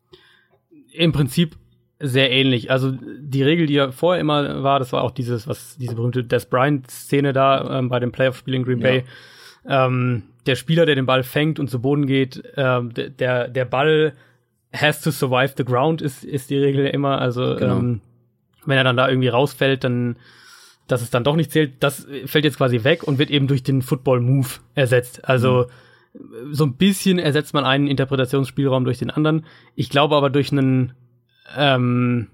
Im Prinzip sehr ähnlich. Also die Regel, die ja vorher immer war, das war auch diese berühmte Des Bryant-Szene da bei dem Playoff-Spiel in Green Bay. Der Spieler, der den Ball fängt und zu Boden geht, der Ball has to survive the ground, ist die Regel immer. Also wenn er dann da irgendwie rausfällt, dann dass es dann doch nicht zählt, das fällt jetzt quasi weg und wird eben durch den Football-Move ersetzt. Also so ein bisschen ersetzt man einen Interpretationsspielraum durch den anderen. Ich glaube aber die Regel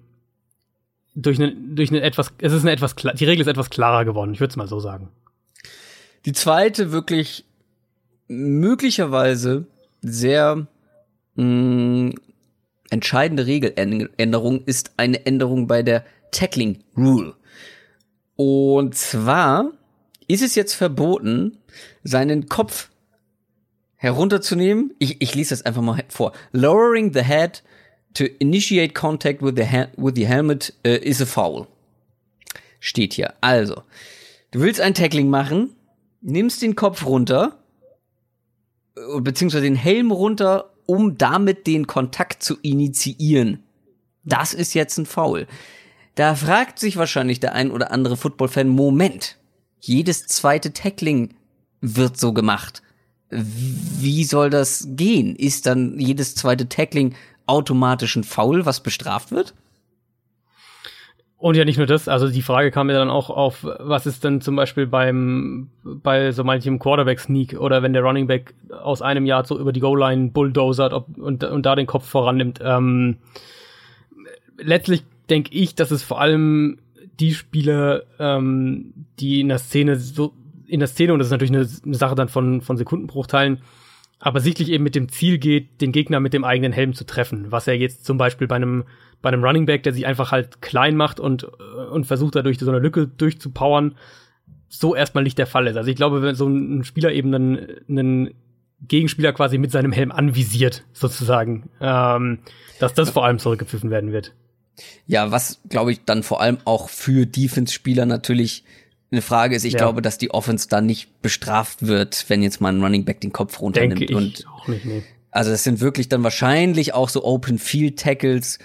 ist etwas klarer geworden. Ich würde es mal so sagen. Die zweite wirklich möglicherweise sehr entscheidende Regeländerung ist eine Änderung bei der Tackling Rule. Und zwar ist es jetzt verboten, seinen Kopf herunterzunehmen. Ich lese das einfach mal vor. Lowering the head to initiate contact with the helmet is a foul. Steht hier. Also, du willst ein Tackling machen, nimmst den Kopf runter, beziehungsweise den Helm runter, um damit den Kontakt zu initiieren. Das ist jetzt ein Foul. Da fragt sich wahrscheinlich der ein oder andere Football-Fan, Moment, jedes zweite Tackling wird so gemacht. Wie soll das gehen? Ist dann jedes zweite Tackling automatisch ein Foul, was bestraft wird? Und ja, nicht nur das, also die Frage kam ja dann auch auf, was ist denn zum Beispiel bei so manchem Quarterback-Sneak oder wenn der Running Back aus einem Jahr so über die Goal-Line bulldozert und da den Kopf vorannimmt. Letztlich denke ich, dass es vor allem die Spieler, die in der Szene so in der Szene, und das ist natürlich eine Sache dann von Sekundenbruchteilen, aber sichtlich eben mit dem Ziel geht, den Gegner mit dem eigenen Helm zu treffen, was er jetzt zum Beispiel bei einem Running Back, der sich einfach halt klein macht und versucht dadurch so eine Lücke durchzupowern, so erstmal nicht der Fall ist. Also ich glaube, wenn so ein Spieler eben einen Gegenspieler quasi mit seinem Helm anvisiert, sozusagen, dass das vor allem zurückgepfiffen werden wird. Ja, was, glaube ich, dann vor allem auch für Defense-Spieler natürlich eine Frage ist. Ich glaube, dass die Offense da nicht bestraft wird, wenn jetzt mal ein Running Back den Kopf runternimmt. Denke ich auch nicht, nee. Also das sind wirklich dann wahrscheinlich auch so Open-Field-Tackles,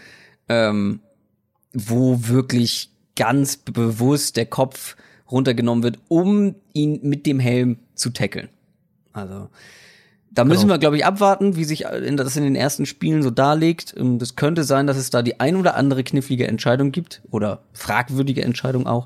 wo wirklich ganz bewusst der Kopf runtergenommen wird, um ihn mit dem Helm zu tackeln. Also da müssen wir, glaube ich, abwarten, wie sich das in den ersten Spielen so darlegt. Das könnte sein, dass es da die ein oder andere knifflige Entscheidung gibt oder fragwürdige Entscheidung auch.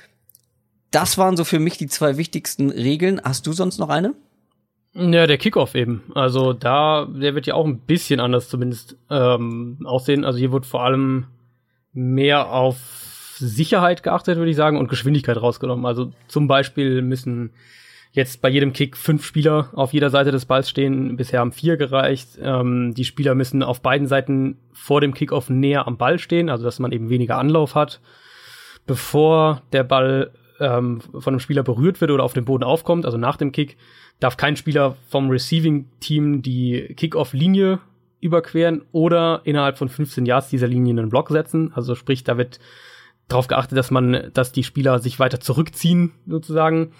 Das waren so für mich die 2 wichtigsten Regeln. Hast du sonst noch eine? Ja, der Kickoff eben. Also der wird ja auch ein bisschen anders zumindest aussehen. Also hier wird vor allem mehr auf Sicherheit geachtet, würde ich sagen, und Geschwindigkeit rausgenommen. Also zum Beispiel müssen jetzt bei jedem Kick 5 Spieler auf jeder Seite des Balls stehen. Bisher haben 4 gereicht. Die Spieler müssen auf beiden Seiten vor dem Kickoff näher am Ball stehen, also dass man eben weniger Anlauf hat, bevor der Ball von einem Spieler berührt wird oder auf dem Boden aufkommt. Also nach dem Kick darf kein Spieler vom Receiving-Team die Kickoff-Linie überqueren oder innerhalb von 15 Yards dieser Linie einen Block setzen. Also sprich, da wird darauf geachtet, dass die Spieler sich weiter zurückziehen, sozusagen.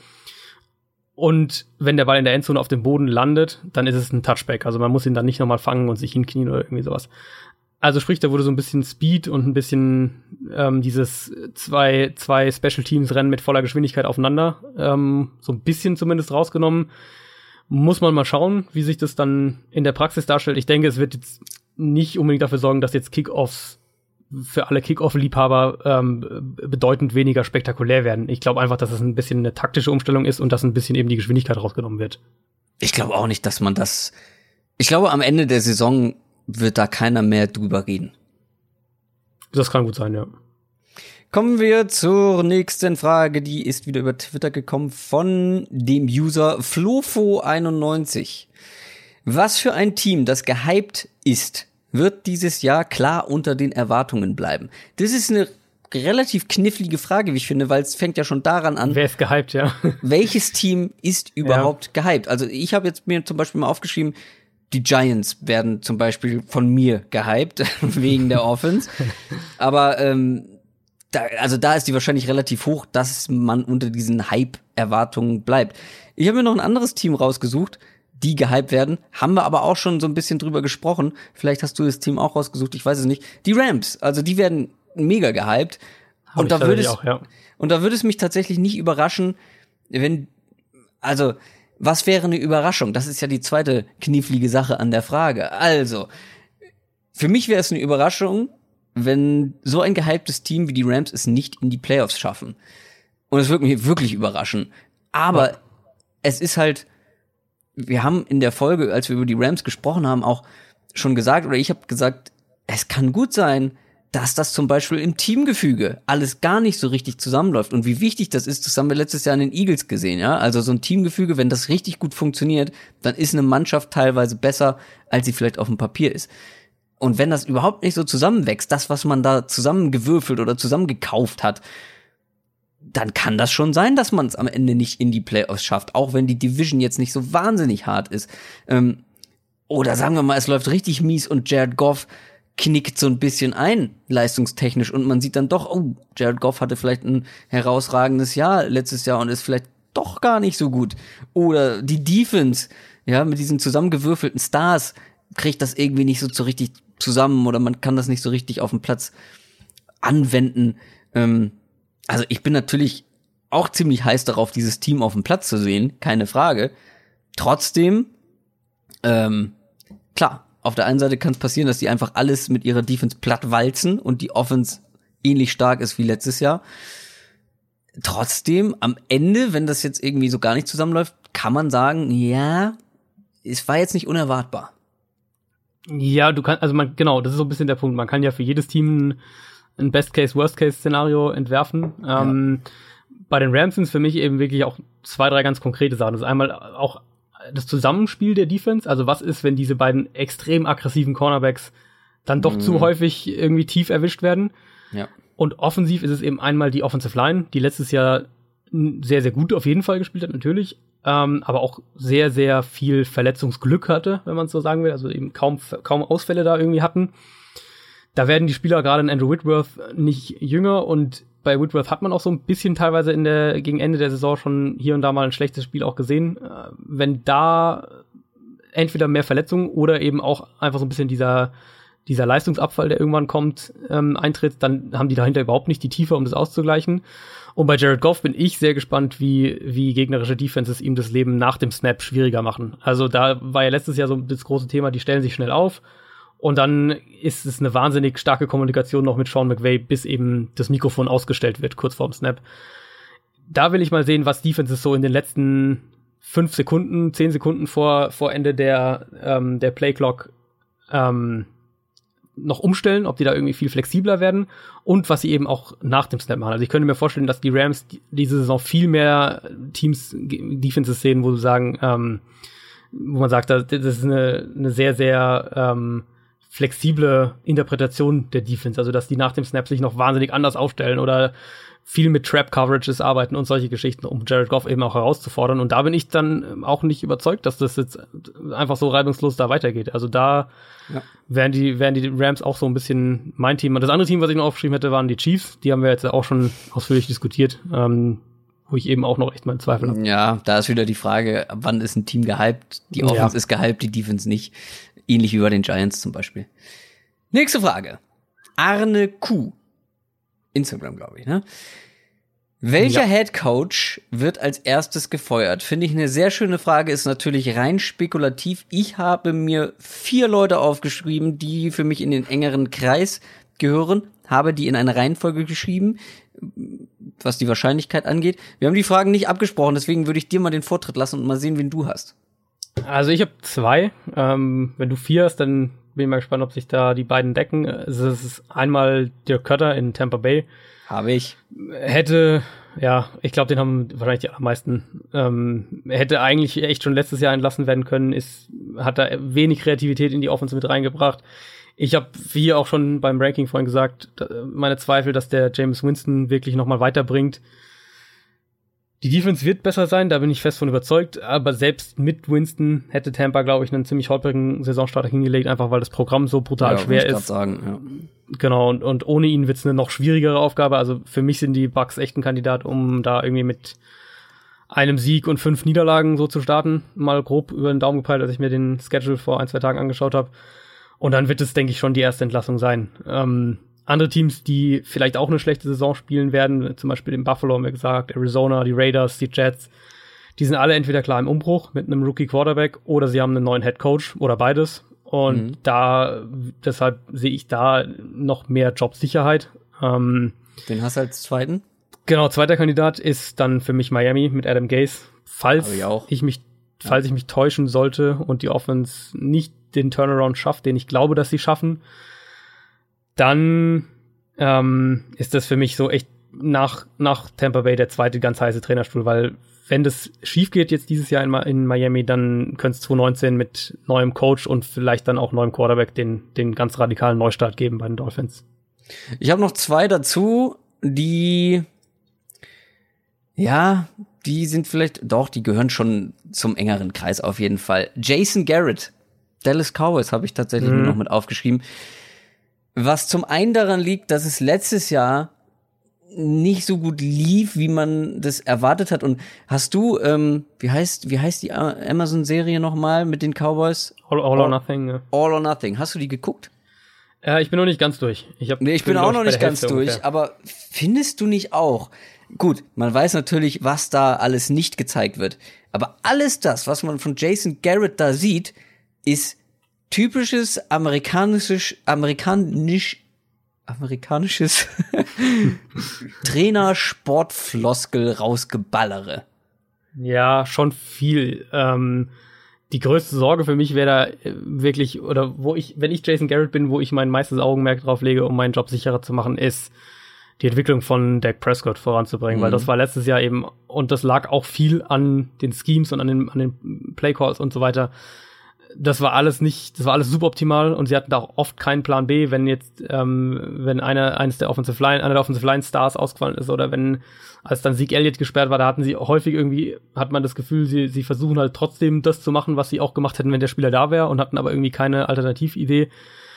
Und wenn der Ball in der Endzone auf dem Boden landet, dann ist es ein Touchback. Also man muss ihn dann nicht nochmal fangen und sich hinknien oder irgendwie sowas. Also sprich, da wurde so ein bisschen Speed und ein bisschen dieses zwei Special Teams Rennen mit voller Geschwindigkeit aufeinander, so ein bisschen zumindest rausgenommen. Muss man mal schauen, wie sich das dann in der Praxis darstellt. Ich denke, es wird jetzt nicht unbedingt dafür sorgen, dass jetzt Kickoffs für alle Kickoff-Liebhaber bedeutend weniger spektakulär werden. Ich glaube einfach, dass es ein bisschen eine taktische Umstellung ist und dass ein bisschen eben die Geschwindigkeit rausgenommen wird. Ich glaube auch nicht, dass man das. Ich glaube, am Ende der Saison wird da keiner mehr drüber reden. Das kann gut sein, ja. Kommen wir zur nächsten Frage. Die ist wieder über Twitter gekommen von dem User Flofo91. Was für ein Team, das gehypt ist, wird dieses Jahr klar unter den Erwartungen bleiben? Das ist eine relativ knifflige Frage, wie ich finde, weil es fängt ja schon daran an. Wer ist gehypt, ja? Welches Team ist überhaupt gehypt? Also ich habe jetzt mir zum Beispiel mal aufgeschrieben, die Giants werden zum Beispiel von mir gehypt, wegen der Offense. Aber da ist die wahrscheinlich relativ hoch, dass man unter diesen Hype-Erwartungen bleibt. Ich habe mir noch ein anderes Team rausgesucht, die gehypt werden. Haben wir aber auch schon so ein bisschen drüber gesprochen. Vielleicht hast du das Team auch rausgesucht, ich weiß es nicht. Die Rams, also die werden mega gehypt. Und da würde es mich tatsächlich nicht überraschen, was wäre eine Überraschung? Das ist ja die zweite knifflige Sache an der Frage. Also, für mich wäre es eine Überraschung, wenn so ein gehyptes Team wie die Rams es nicht in die Playoffs schaffen. Und es würde mich wirklich überraschen. Aber es ist halt, wir haben in der Folge, als wir über die Rams gesprochen haben, auch schon gesagt, oder ich habe gesagt, es kann gut sein, dass das zum Beispiel im Teamgefüge alles gar nicht so richtig zusammenläuft. Und wie wichtig das ist, das haben wir letztes Jahr in den Eagles gesehen, ja. Also so ein Teamgefüge, wenn das richtig gut funktioniert, dann ist eine Mannschaft teilweise besser, als sie vielleicht auf dem Papier ist. Und wenn das überhaupt nicht so zusammenwächst, das, was man da zusammengewürfelt oder zusammengekauft hat, dann kann das schon sein, dass man es am Ende nicht in die Playoffs schafft, auch wenn die Division jetzt nicht so wahnsinnig hart ist. Oder sagen wir mal, es läuft richtig mies und Jared Goff knickt so ein bisschen ein, leistungstechnisch, und man sieht dann doch, oh, Jared Goff hatte vielleicht ein herausragendes Jahr letztes Jahr und ist vielleicht doch gar nicht so gut. Oder die Defense, ja, mit diesen zusammengewürfelten Stars kriegt das irgendwie nicht so richtig zusammen oder man kann das nicht so richtig auf dem Platz anwenden. Also ich bin natürlich auch ziemlich heiß darauf, dieses Team auf dem Platz zu sehen, keine Frage. Trotzdem, klar, auf der einen Seite kann es passieren, dass die einfach alles mit ihrer Defense platt walzen und die Offense ähnlich stark ist wie letztes Jahr. Trotzdem, am Ende, wenn das jetzt irgendwie so gar nicht zusammenläuft, kann man sagen, ja, es war jetzt nicht unerwartbar. Ja, genau, das ist so ein bisschen der Punkt. Man kann ja für jedes Team ein Best-Case-, Worst-Case-Szenario entwerfen. bei den Rams sind es für mich eben wirklich auch 2, 3 ganz konkrete Sachen. Das ist einmal auch das Zusammenspiel der Defense. Also was ist, wenn diese beiden extrem aggressiven Cornerbacks dann doch zu häufig irgendwie tief erwischt werden? Ja. Und offensiv ist es eben einmal die Offensive Line, die letztes Jahr sehr, sehr gut auf jeden Fall gespielt hat, natürlich. Aber auch sehr, sehr viel Verletzungsglück hatte, wenn man es so sagen will. Also eben kaum Ausfälle da irgendwie hatten. Da werden die Spieler, gerade in Andrew Whitworth, nicht jünger. Und bei Whitworth hat man auch so ein bisschen teilweise gegen Ende der Saison schon hier und da mal ein schlechtes Spiel auch gesehen. Wenn da entweder mehr Verletzungen oder eben auch einfach so ein bisschen dieser Leistungsabfall, der irgendwann kommt, eintritt, dann haben die dahinter überhaupt nicht die Tiefe, um das auszugleichen. Und bei Jared Goff bin ich sehr gespannt, wie gegnerische Defenses ihm das Leben nach dem Snap schwieriger machen. Also da war ja letztes Jahr so das große Thema, die stellen sich schnell auf. Und dann ist es eine wahnsinnig starke Kommunikation noch mit Sean McVay, bis eben das Mikrofon ausgestellt wird, kurz vorm Snap. Da will ich mal sehen, was Defenses so in den letzten 5 Sekunden, 10 Sekunden vor Ende der Playclock noch umstellen, ob die da irgendwie viel flexibler werden und was sie eben auch nach dem Snap machen. Also ich könnte mir vorstellen, dass die Rams diese Saison viel mehr Defenses sehen, wo man sagt, das ist eine sehr, sehr flexible Interpretation der Defense, also dass die nach dem Snap sich noch wahnsinnig anders aufstellen oder viel mit Trap-Coverages arbeiten und solche Geschichten, um Jared Goff eben auch herauszufordern. Und da bin ich dann auch nicht überzeugt, dass das jetzt einfach so reibungslos da weitergeht. Also da wären die Rams auch so ein bisschen mein Team. Und das andere Team, was ich noch aufgeschrieben hätte, waren die Chiefs. Die haben wir jetzt auch schon ausführlich diskutiert, wo ich eben auch noch echt meinen Zweifel habe. Ja, da ist wieder die Frage, wann ist ein Team gehypt? Die Offense ist gehypt, die Defense nicht. Ähnlich wie bei den Giants zum Beispiel. Nächste Frage. Arne Q. Instagram, glaube ich, ne? Welcher Head Coach wird als erstes gefeuert? Finde ich eine sehr schöne Frage, ist natürlich rein spekulativ. Ich habe mir 4 Leute aufgeschrieben, die für mich in den engeren Kreis gehören, habe die in eine Reihenfolge geschrieben, was die Wahrscheinlichkeit angeht. Wir haben die Fragen nicht abgesprochen, deswegen würde ich dir mal den Vortritt lassen und mal sehen, wen du hast. Also ich habe 2. Wenn du 4 hast, dann bin ich mal gespannt, ob sich da die beiden decken. Also es ist einmal Dirk Koetter in Tampa Bay. Habe ich. Ich glaube, den haben wahrscheinlich die allermeisten. Hätte eigentlich echt schon letztes Jahr entlassen werden können, hat da wenig Kreativität in die Offense mit reingebracht. Ich habe, wie auch schon beim Ranking vorhin gesagt, meine Zweifel, dass der Jameis Winston wirklich nochmal weiterbringt. Die Defense wird besser sein, da bin ich fest von überzeugt, aber selbst mit Winston hätte Tampa, glaube ich, einen ziemlich holprigen Saisonstarter hingelegt, einfach weil das Programm so brutal schwer ist. Sagen, Genau, und ohne ihn wird's eine noch schwierigere Aufgabe. Also für mich sind die Bucks echt ein Kandidat, um da irgendwie mit einem Sieg und 5 Niederlagen so zu starten. Mal grob über den Daumen gepeilt, als ich mir den Schedule vor 1-2 Tagen angeschaut habe. Und dann wird es, denke ich, schon die erste Entlassung sein. Andere Teams, die vielleicht auch eine schlechte Saison spielen werden, zum Beispiel in Buffalo haben wir gesagt, Arizona, die Raiders, die Jets, die sind alle entweder klar im Umbruch mit einem Rookie-Quarterback oder sie haben einen neuen Head-Coach oder beides. Und deshalb sehe ich da noch mehr Jobsicherheit. Den hast du als zweiten? Genau, zweiter Kandidat ist dann für mich Miami mit Adam Gase. Falls ich mich täuschen sollte und die Offense nicht den Turnaround schafft, den ich glaube, dass sie schaffen, dann ist das für mich so echt nach Tampa Bay der zweite ganz heiße Trainerstuhl, weil wenn das schief geht jetzt dieses Jahr in Miami, dann könnte es 2019 mit neuem Coach und vielleicht dann auch neuem Quarterback den ganz radikalen Neustart geben bei den Dolphins. Ich habe noch 2 dazu, die sind vielleicht, die gehören schon zum engeren Kreis auf jeden Fall. Jason Garrett, Dallas Cowboys habe ich tatsächlich nur noch mit aufgeschrieben. Was zum einen daran liegt, dass es letztes Jahr nicht so gut lief, wie man das erwartet hat. Und hast du, wie heißt die Amazon-Serie nochmal mit den Cowboys? All or Nothing. Ja. All or Nothing. Hast du die geguckt? Ich bin noch nicht ganz durch. Ich bin auch noch nicht ganz durch. Aber findest du nicht auch? Gut, man weiß natürlich, was da alles nicht gezeigt wird. Aber alles das, was man von Jason Garrett da sieht, ist typisches amerikanisches Trainer-Sportfloskel rausgeballere. Ja, schon viel. Die größte Sorge für mich wäre da wirklich, oder wenn ich Jason Garrett bin, wo ich mein meistes Augenmerk drauf lege, um meinen Job sicherer zu machen, ist die Entwicklung von Dak Prescott voranzubringen, weil das war letztes Jahr eben, und das lag auch viel an den Schemes und an den Playcalls und so weiter. Das war alles super optimal und sie hatten da auch oft keinen Plan B, wenn jetzt, wenn einer der Offensive Line Stars ausgefallen ist oder als dann Zeke Elliott gesperrt war, da hatten sie häufig irgendwie, hat man das Gefühl, sie versuchen halt trotzdem das zu machen, was sie auch gemacht hätten, wenn der Spieler da wäre und hatten aber irgendwie keine Alternatividee.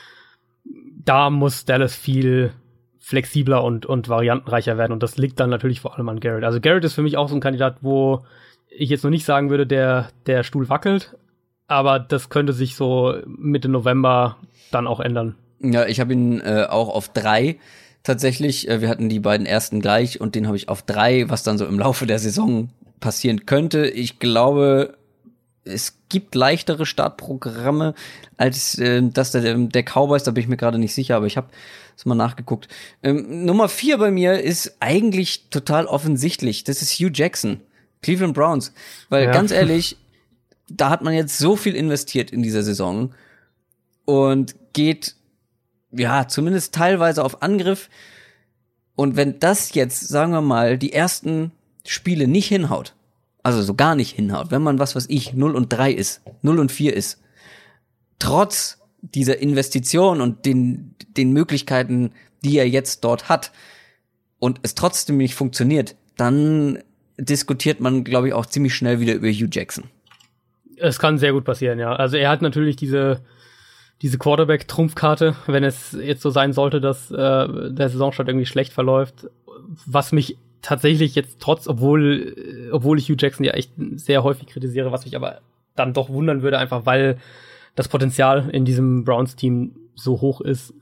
Da muss Dallas viel flexibler und variantenreicher werden und das liegt dann natürlich vor allem an Garrett. Also Garrett ist für mich auch so ein Kandidat, wo ich jetzt noch nicht sagen würde, der Stuhl wackelt, aber das könnte sich so Mitte November dann auch ändern. Ja, ich habe ihn auch auf 3 tatsächlich. Wir hatten die beiden ersten gleich und den habe ich auf 3, was dann so im Laufe der Saison passieren könnte. Ich glaube, es gibt leichtere Startprogramme als das der Cowboys, da bin ich mir gerade nicht sicher, aber ich habe es mal nachgeguckt. Nummer 4 bei mir ist eigentlich total offensichtlich. Das ist Hugh Jackson, Cleveland Browns. Weil ganz ehrlich, da hat man jetzt so viel investiert in dieser Saison und geht zumindest teilweise auf Angriff. Und wenn das jetzt, sagen wir mal, die ersten Spiele nicht hinhaut, also so gar nicht hinhaut, wenn man 0-3 ist, 0-4 ist, trotz dieser Investition und den Möglichkeiten, die er jetzt dort hat, und es trotzdem nicht funktioniert, dann diskutiert man, glaube ich, auch ziemlich schnell wieder über Hugh Jackson. Es kann sehr gut passieren, ja. Also er hat natürlich diese Quarterback-Trumpfkarte, wenn es jetzt so sein sollte, dass der Saisonstart irgendwie schlecht verläuft, was mich tatsächlich jetzt obwohl ich Hugh Jackson ja echt sehr häufig kritisiere, was mich aber dann doch wundern würde, einfach weil das Potenzial in diesem Browns-Team so hoch ist.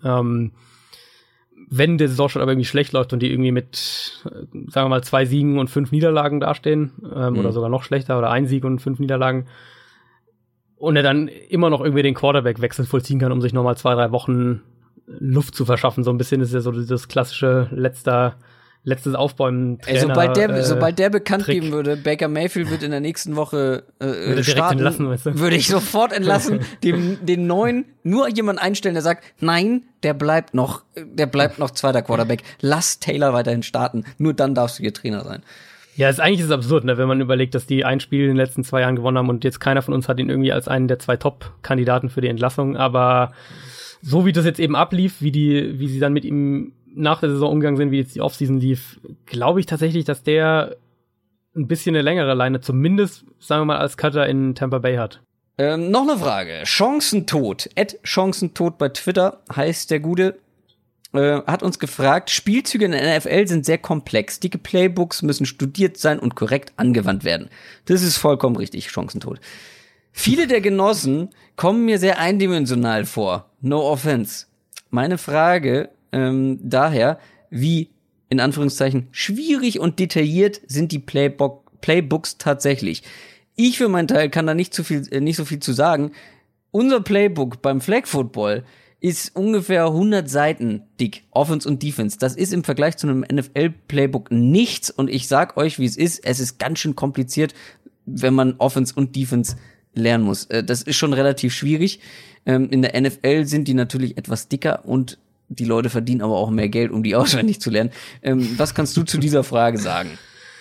Wenn der Saisonstart aber irgendwie schlecht läuft und die irgendwie mit, sagen wir mal, 2 Siegen und 5 Niederlagen dastehen, oder sogar noch schlechter, oder 1 Sieg und 5 Niederlagen, und er dann immer noch irgendwie den Quarterback-Wechsel vollziehen kann, um sich nochmal 2-3 Wochen Luft zu verschaffen. So ein bisschen ist ja so das klassische letztes Aufbäumen. Sobald der bekannt geben würde, Baker Mayfield wird in der nächsten Woche starten, entlassen, weißt du? Würde ich sofort entlassen, den neuen nur jemand einstellen, der sagt, nein, der bleibt noch zweiter Quarterback. Lass Taylor weiterhin starten. Nur dann darfst du ihr Trainer sein. Ja, eigentlich ist es absurd, ne, wenn man überlegt, dass die ein Spiel in den letzten 2 Jahren gewonnen haben und jetzt keiner von uns hat ihn irgendwie als einen der 2 Top-Kandidaten für die Entlassung. Aber so wie das jetzt eben ablief, wie sie dann mit ihm nach der Saison umgegangen sind, wie jetzt die Offseason lief, glaube ich tatsächlich, dass der ein bisschen eine längere Leine, zumindest, sagen wir mal, als Cutter in Tampa Bay hat. Noch eine Frage. Chancentod. @Chancentod bei Twitter heißt der Gute. Hat uns gefragt, Spielzüge in der NFL sind sehr komplex. Dicke Playbooks müssen studiert sein und korrekt angewandt werden. Das ist vollkommen richtig, Chancentod. Viele der Genossen kommen mir sehr eindimensional vor. No offense. Meine Frage daher, wie, in Anführungszeichen, schwierig und detailliert sind die Playbooks tatsächlich? Ich für meinen Teil kann da nicht so viel zu sagen. Unser Playbook beim Flag Football ist ungefähr 100 Seiten dick, Offense und Defense. Das ist im Vergleich zu einem NFL-Playbook nichts und ich sag euch, wie es ist ganz schön kompliziert, wenn man Offense und Defense lernen muss. Das ist schon relativ schwierig. In der NFL sind die natürlich etwas dicker und die Leute verdienen aber auch mehr Geld, um die auswendig zu lernen. Was kannst du zu dieser Frage sagen?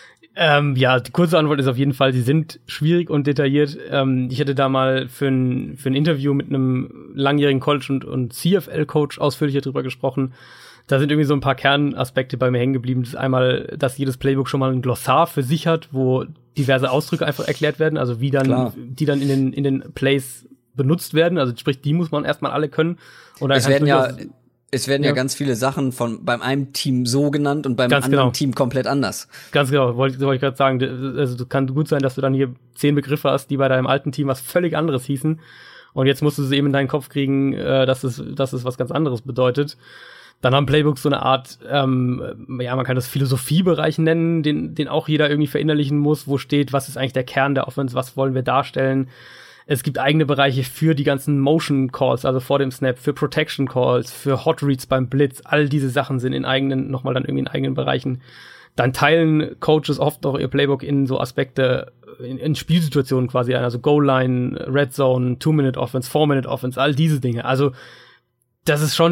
Die kurze Antwort ist auf jeden Fall, sie sind schwierig und detailliert. Ich hatte da mal für ein Interview mit einem langjährigen College- und CFL-Coach ausführlicher drüber gesprochen. Da sind irgendwie so ein paar Kernaspekte bei mir hängen geblieben. Das ist einmal, dass jedes Playbook schon mal ein Glossar für sich hat, wo diverse Ausdrücke einfach erklärt werden, also die dann in den Plays benutzt werden. Also sprich, die muss man erstmal alle können. Und Es werden ja ganz viele Sachen beim einen Team so genannt und beim anderen Team komplett anders. Ganz genau, wollte ich gerade sagen. Also kann gut sein, dass du dann hier 10 Begriffe hast, die bei deinem alten Team was völlig anderes hießen. Und jetzt musst du sie eben in deinen Kopf kriegen, dass es was ganz anderes bedeutet. Dann haben Playbooks so eine Art, man kann das Philosophiebereich nennen, den auch jeder irgendwie verinnerlichen muss, wo steht, was ist eigentlich der Kern der Offense, was wollen wir darstellen. Es gibt eigene Bereiche für die ganzen Motion Calls, also vor dem Snap, für Protection Calls, für Hot Reads beim Blitz. All diese Sachen sind in eigenen Bereichen. Dann teilen Coaches oft auch ihr Playbook in so Aspekte, in Spielsituationen quasi ein, also Goal Line, Red Zone, 2-Minute Offense, 4-Minute Offense, all diese Dinge. Also das ist schon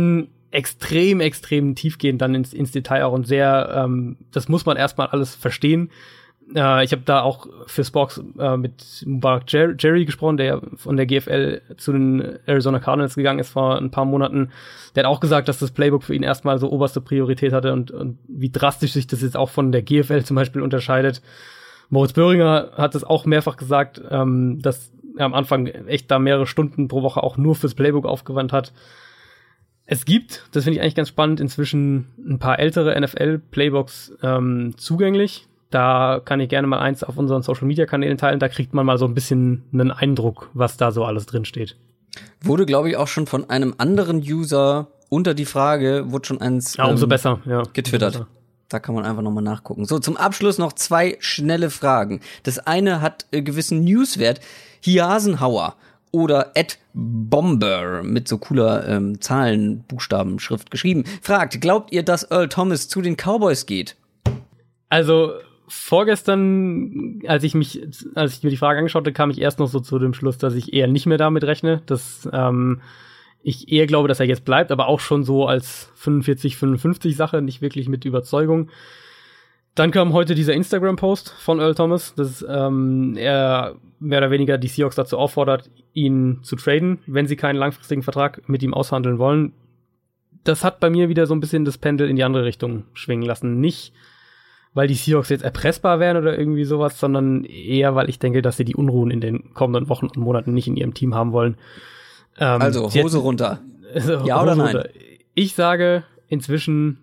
extrem, extrem tiefgehend dann ins Detail auch und sehr, das muss man erstmal alles verstehen. Ich habe da auch für Sporks mit Mubarak Jerry gesprochen, der von der GFL zu den Arizona Cardinals gegangen ist vor ein paar Monaten. Der hat auch gesagt, dass das Playbook für ihn erstmal so oberste Priorität hatte und wie drastisch sich das jetzt auch von der GFL zum Beispiel unterscheidet. Moritz Böhringer hat es auch mehrfach gesagt, dass er am Anfang echt da mehrere Stunden pro Woche auch nur fürs Playbook aufgewandt hat. Es gibt, das finde ich eigentlich ganz spannend, inzwischen ein paar ältere NFL-Playbooks zugänglich. Da kann ich gerne mal eins auf unseren Social-Media-Kanälen teilen. Da kriegt man mal so ein bisschen einen Eindruck, was da so alles drin steht. Wurde, glaube ich, auch schon von einem anderen User unter die Frage, wurde schon eins umso besser, ja, getwittert. Umso besser. Da kann man einfach nochmal nachgucken. So, zum Abschluss noch 2 schnelle Fragen. Das eine hat gewissen Newswert. Hiasenhauer oder @Bomber mit so cooler Zahlen, Buchstaben, Schrift geschrieben, fragt, glaubt ihr, dass Earl Thomas zu den Cowboys geht? Also vorgestern, als ich mir die Frage angeschaut habe, kam ich erst noch so zu dem Schluss, dass ich eher nicht mehr damit rechne, dass ich eher glaube, dass er jetzt bleibt, aber auch schon so als 45-55 Sache, nicht wirklich mit Überzeugung. Dann kam heute dieser Instagram-Post von Earl Thomas, dass er mehr oder weniger die Seahawks dazu auffordert, ihn zu traden, wenn sie keinen langfristigen Vertrag mit ihm aushandeln wollen. Das hat bei mir wieder so ein bisschen das Pendel in die andere Richtung schwingen lassen. Nicht, weil die Seahawks jetzt erpressbar wären oder irgendwie sowas, sondern eher, weil ich denke, dass sie die Unruhen in den kommenden Wochen und Monaten nicht in ihrem Team haben wollen. Also, Hose runter. Ja oder nein? Runter. Ich sage inzwischen,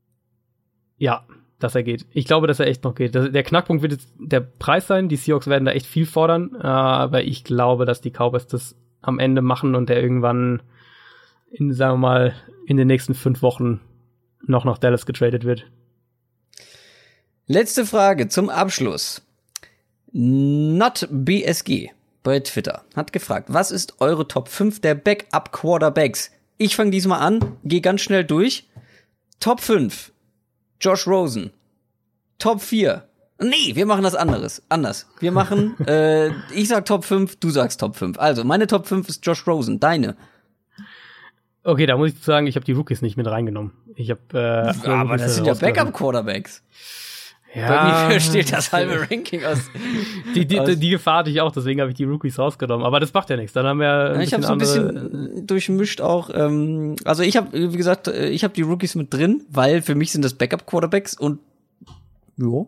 ja, dass er geht. Ich glaube, dass er echt noch geht. Der Knackpunkt wird jetzt der Preis sein. Die Seahawks werden da echt viel fordern, aber ich glaube, dass die Cowboys das am Ende machen und der irgendwann sagen wir mal, in den nächsten 5 Wochen noch nach Dallas getradet wird. Letzte Frage zum Abschluss. NotBSG bei Twitter hat gefragt, was ist eure Top 5 der Backup-Quarterbacks? Ich fange diesmal an, gehe ganz schnell durch. Top 5, Josh Rosen. Top 4, nee, wir machen das anders. Wir machen, ich sag Top 5, du sagst Top 5. Also, meine Top 5 ist Josh Rosen, deine. Okay, da muss ich sagen, ich habe die Rookies nicht mit reingenommen. Aber das sind ja Backup-Quarterbacks. Ja, bei mir steht das halbe Ranking aus. Die Gefahr hatte ich auch, deswegen habe ich die Rookies rausgenommen. Aber das macht ja nichts. Dann haben wir ich habe so ein bisschen durchmischt auch. Also ich habe, wie gesagt, ich habe die Rookies mit drin, weil für mich sind das Backup-Quarterbacks und ja,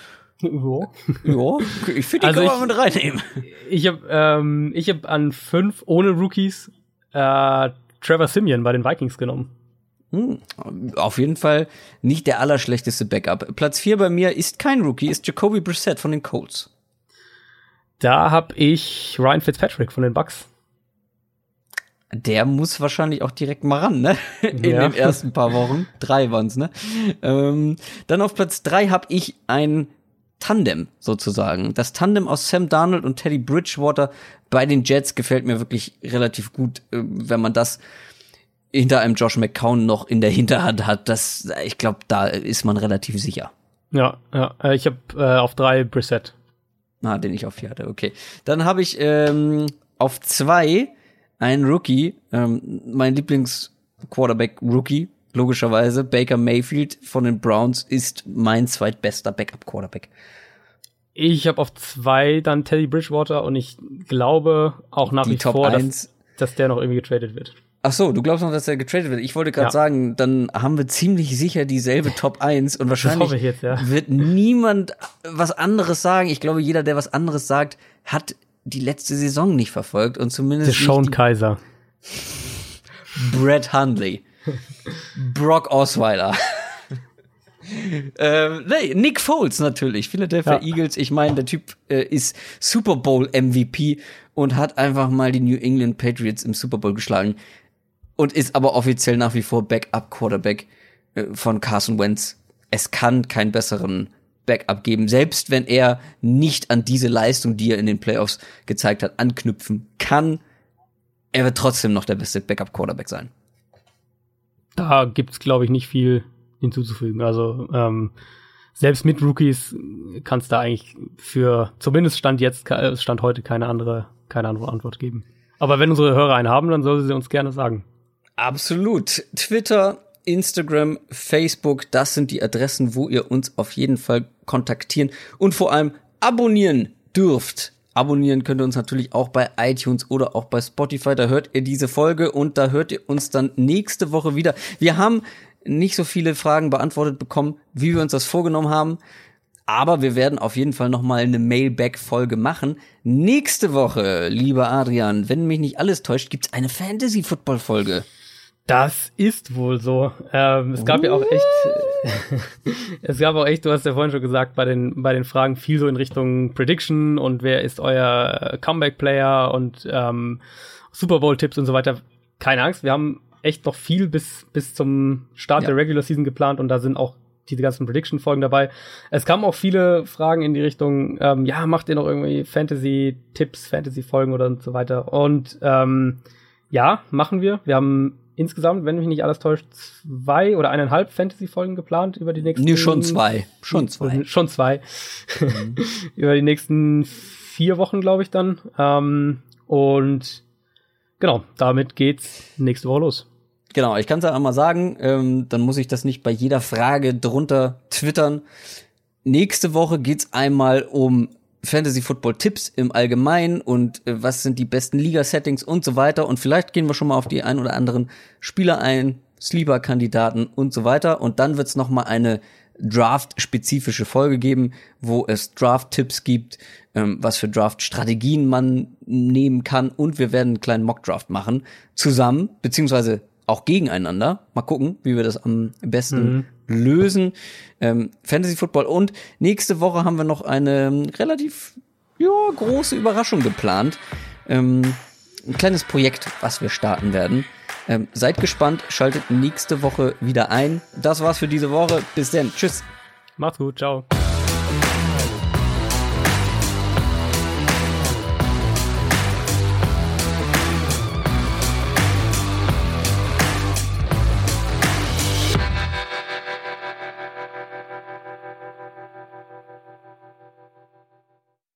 ich finde, die kann man mit reinnehmen. Ich hab an 5 ohne Rookies Trevor Siemian bei den Vikings genommen. Auf jeden Fall nicht der allerschlechteste Backup. Platz 4 bei mir ist kein Rookie, ist Jacoby Brissett von den Colts. Da habe ich Ryan Fitzpatrick von den Bucks. Der muss wahrscheinlich auch direkt mal ran, ne? In den ersten paar Wochen. 3 waren's, ne? Dann auf Platz 3 habe ich ein Tandem sozusagen. Das Tandem aus Sam Darnold und Teddy Bridgewater bei den Jets gefällt mir wirklich relativ gut, wenn man das hinter einem Josh McCown noch in der Hinterhand hat. Ich glaube, da ist man relativ sicher. Ja, ich habe auf 3 Brissett. Den ich auf 4 hatte, okay. Dann habe ich auf 2 einen Rookie, mein Lieblings-Quarterback-Rookie, logischerweise, Baker Mayfield von den Browns ist mein zweitbester Backup-Quarterback. Ich habe auf 2 dann Teddy Bridgewater und ich glaube auch nach wie vor, dass der noch irgendwie getradet wird. Ach so, du glaubst noch, dass er getradet wird? Ich wollte gerade sagen, dann haben wir ziemlich sicher dieselbe Top 1 und wahrscheinlich wird niemand was anderes sagen. Ich glaube, jeder, der was anderes sagt, hat die letzte Saison nicht verfolgt und zumindest Deshaun Kaiser. Brett Hundley. Brock Osweiler. Nick Foles natürlich, Philadelphia Eagles. Ich meine, der Typ ist Super Bowl MVP und hat einfach mal die New England Patriots im Super Bowl geschlagen und ist aber offiziell nach wie vor Backup-Quarterback von Carson Wentz. Es kann keinen besseren Backup geben, selbst wenn er nicht an diese Leistung, die er in den Playoffs gezeigt hat, anknüpfen kann. Er wird trotzdem noch der beste Backup-Quarterback sein. Da gibt's, glaube ich, nicht viel hinzuzufügen. Also selbst mit Rookies kann es da eigentlich für zumindest Stand heute keine andere Antwort geben. Aber wenn unsere Hörer einen haben, dann sollen sie uns gerne sagen. Absolut. Twitter, Instagram, Facebook, das sind die Adressen, wo ihr uns auf jeden Fall kontaktieren und vor allem abonnieren dürft. Abonnieren könnt ihr uns natürlich auch bei iTunes oder auch bei Spotify. Da hört ihr diese Folge und da hört ihr uns dann nächste Woche wieder. Wir haben nicht so viele Fragen beantwortet bekommen, wie wir uns das vorgenommen haben. Aber wir werden auf jeden Fall nochmal eine Mailback-Folge machen. Nächste Woche, lieber Adrian, wenn mich nicht alles täuscht, gibt's eine Fantasy-Football-Folge. Das ist wohl so. Es gab ja auch echt, du hast ja vorhin schon gesagt, bei den Fragen viel so in Richtung Prediction und wer ist euer Comeback-Player und Super Bowl-Tipps und so weiter. Keine Angst, wir haben echt noch viel bis zum Start der Regular Season geplant und da sind auch diese ganzen Prediction-Folgen dabei. Es kamen auch viele Fragen in die Richtung, macht ihr noch irgendwie Fantasy-Tipps, Fantasy-Folgen oder so weiter. Und ja, machen wir. Wir haben insgesamt, wenn mich nicht alles täuscht, 2 oder 1,5 Fantasy-Folgen geplant über die nächsten... Nee, schon zwei. Schon zwei. Über die nächsten 4 Wochen, glaube ich, dann. Und genau, damit geht's nächste Woche los. Genau, ich kann es ja einmal sagen, dann muss ich das nicht bei jeder Frage drunter twittern. Nächste Woche geht's einmal um Fantasy-Football-Tipps im Allgemeinen und was sind die besten Liga-Settings und so weiter. Und vielleicht gehen wir schon mal auf die ein oder anderen Spieler ein, Sleeper-Kandidaten und so weiter. Und dann wird's noch mal eine Draft-spezifische Folge geben, wo es Draft-Tipps gibt, was für Draft-Strategien man nehmen kann. Und wir werden einen kleinen Mock-Draft machen, zusammen, beziehungsweise auch gegeneinander. Mal gucken, wie wir das am besten lösen. Fantasy Football. Und nächste Woche haben wir noch eine relativ große Überraschung geplant. Ein kleines Projekt, was wir starten werden. Seid gespannt, schaltet nächste Woche wieder ein. Das war's für diese Woche. Bis dann. Tschüss. Macht's gut. Ciao.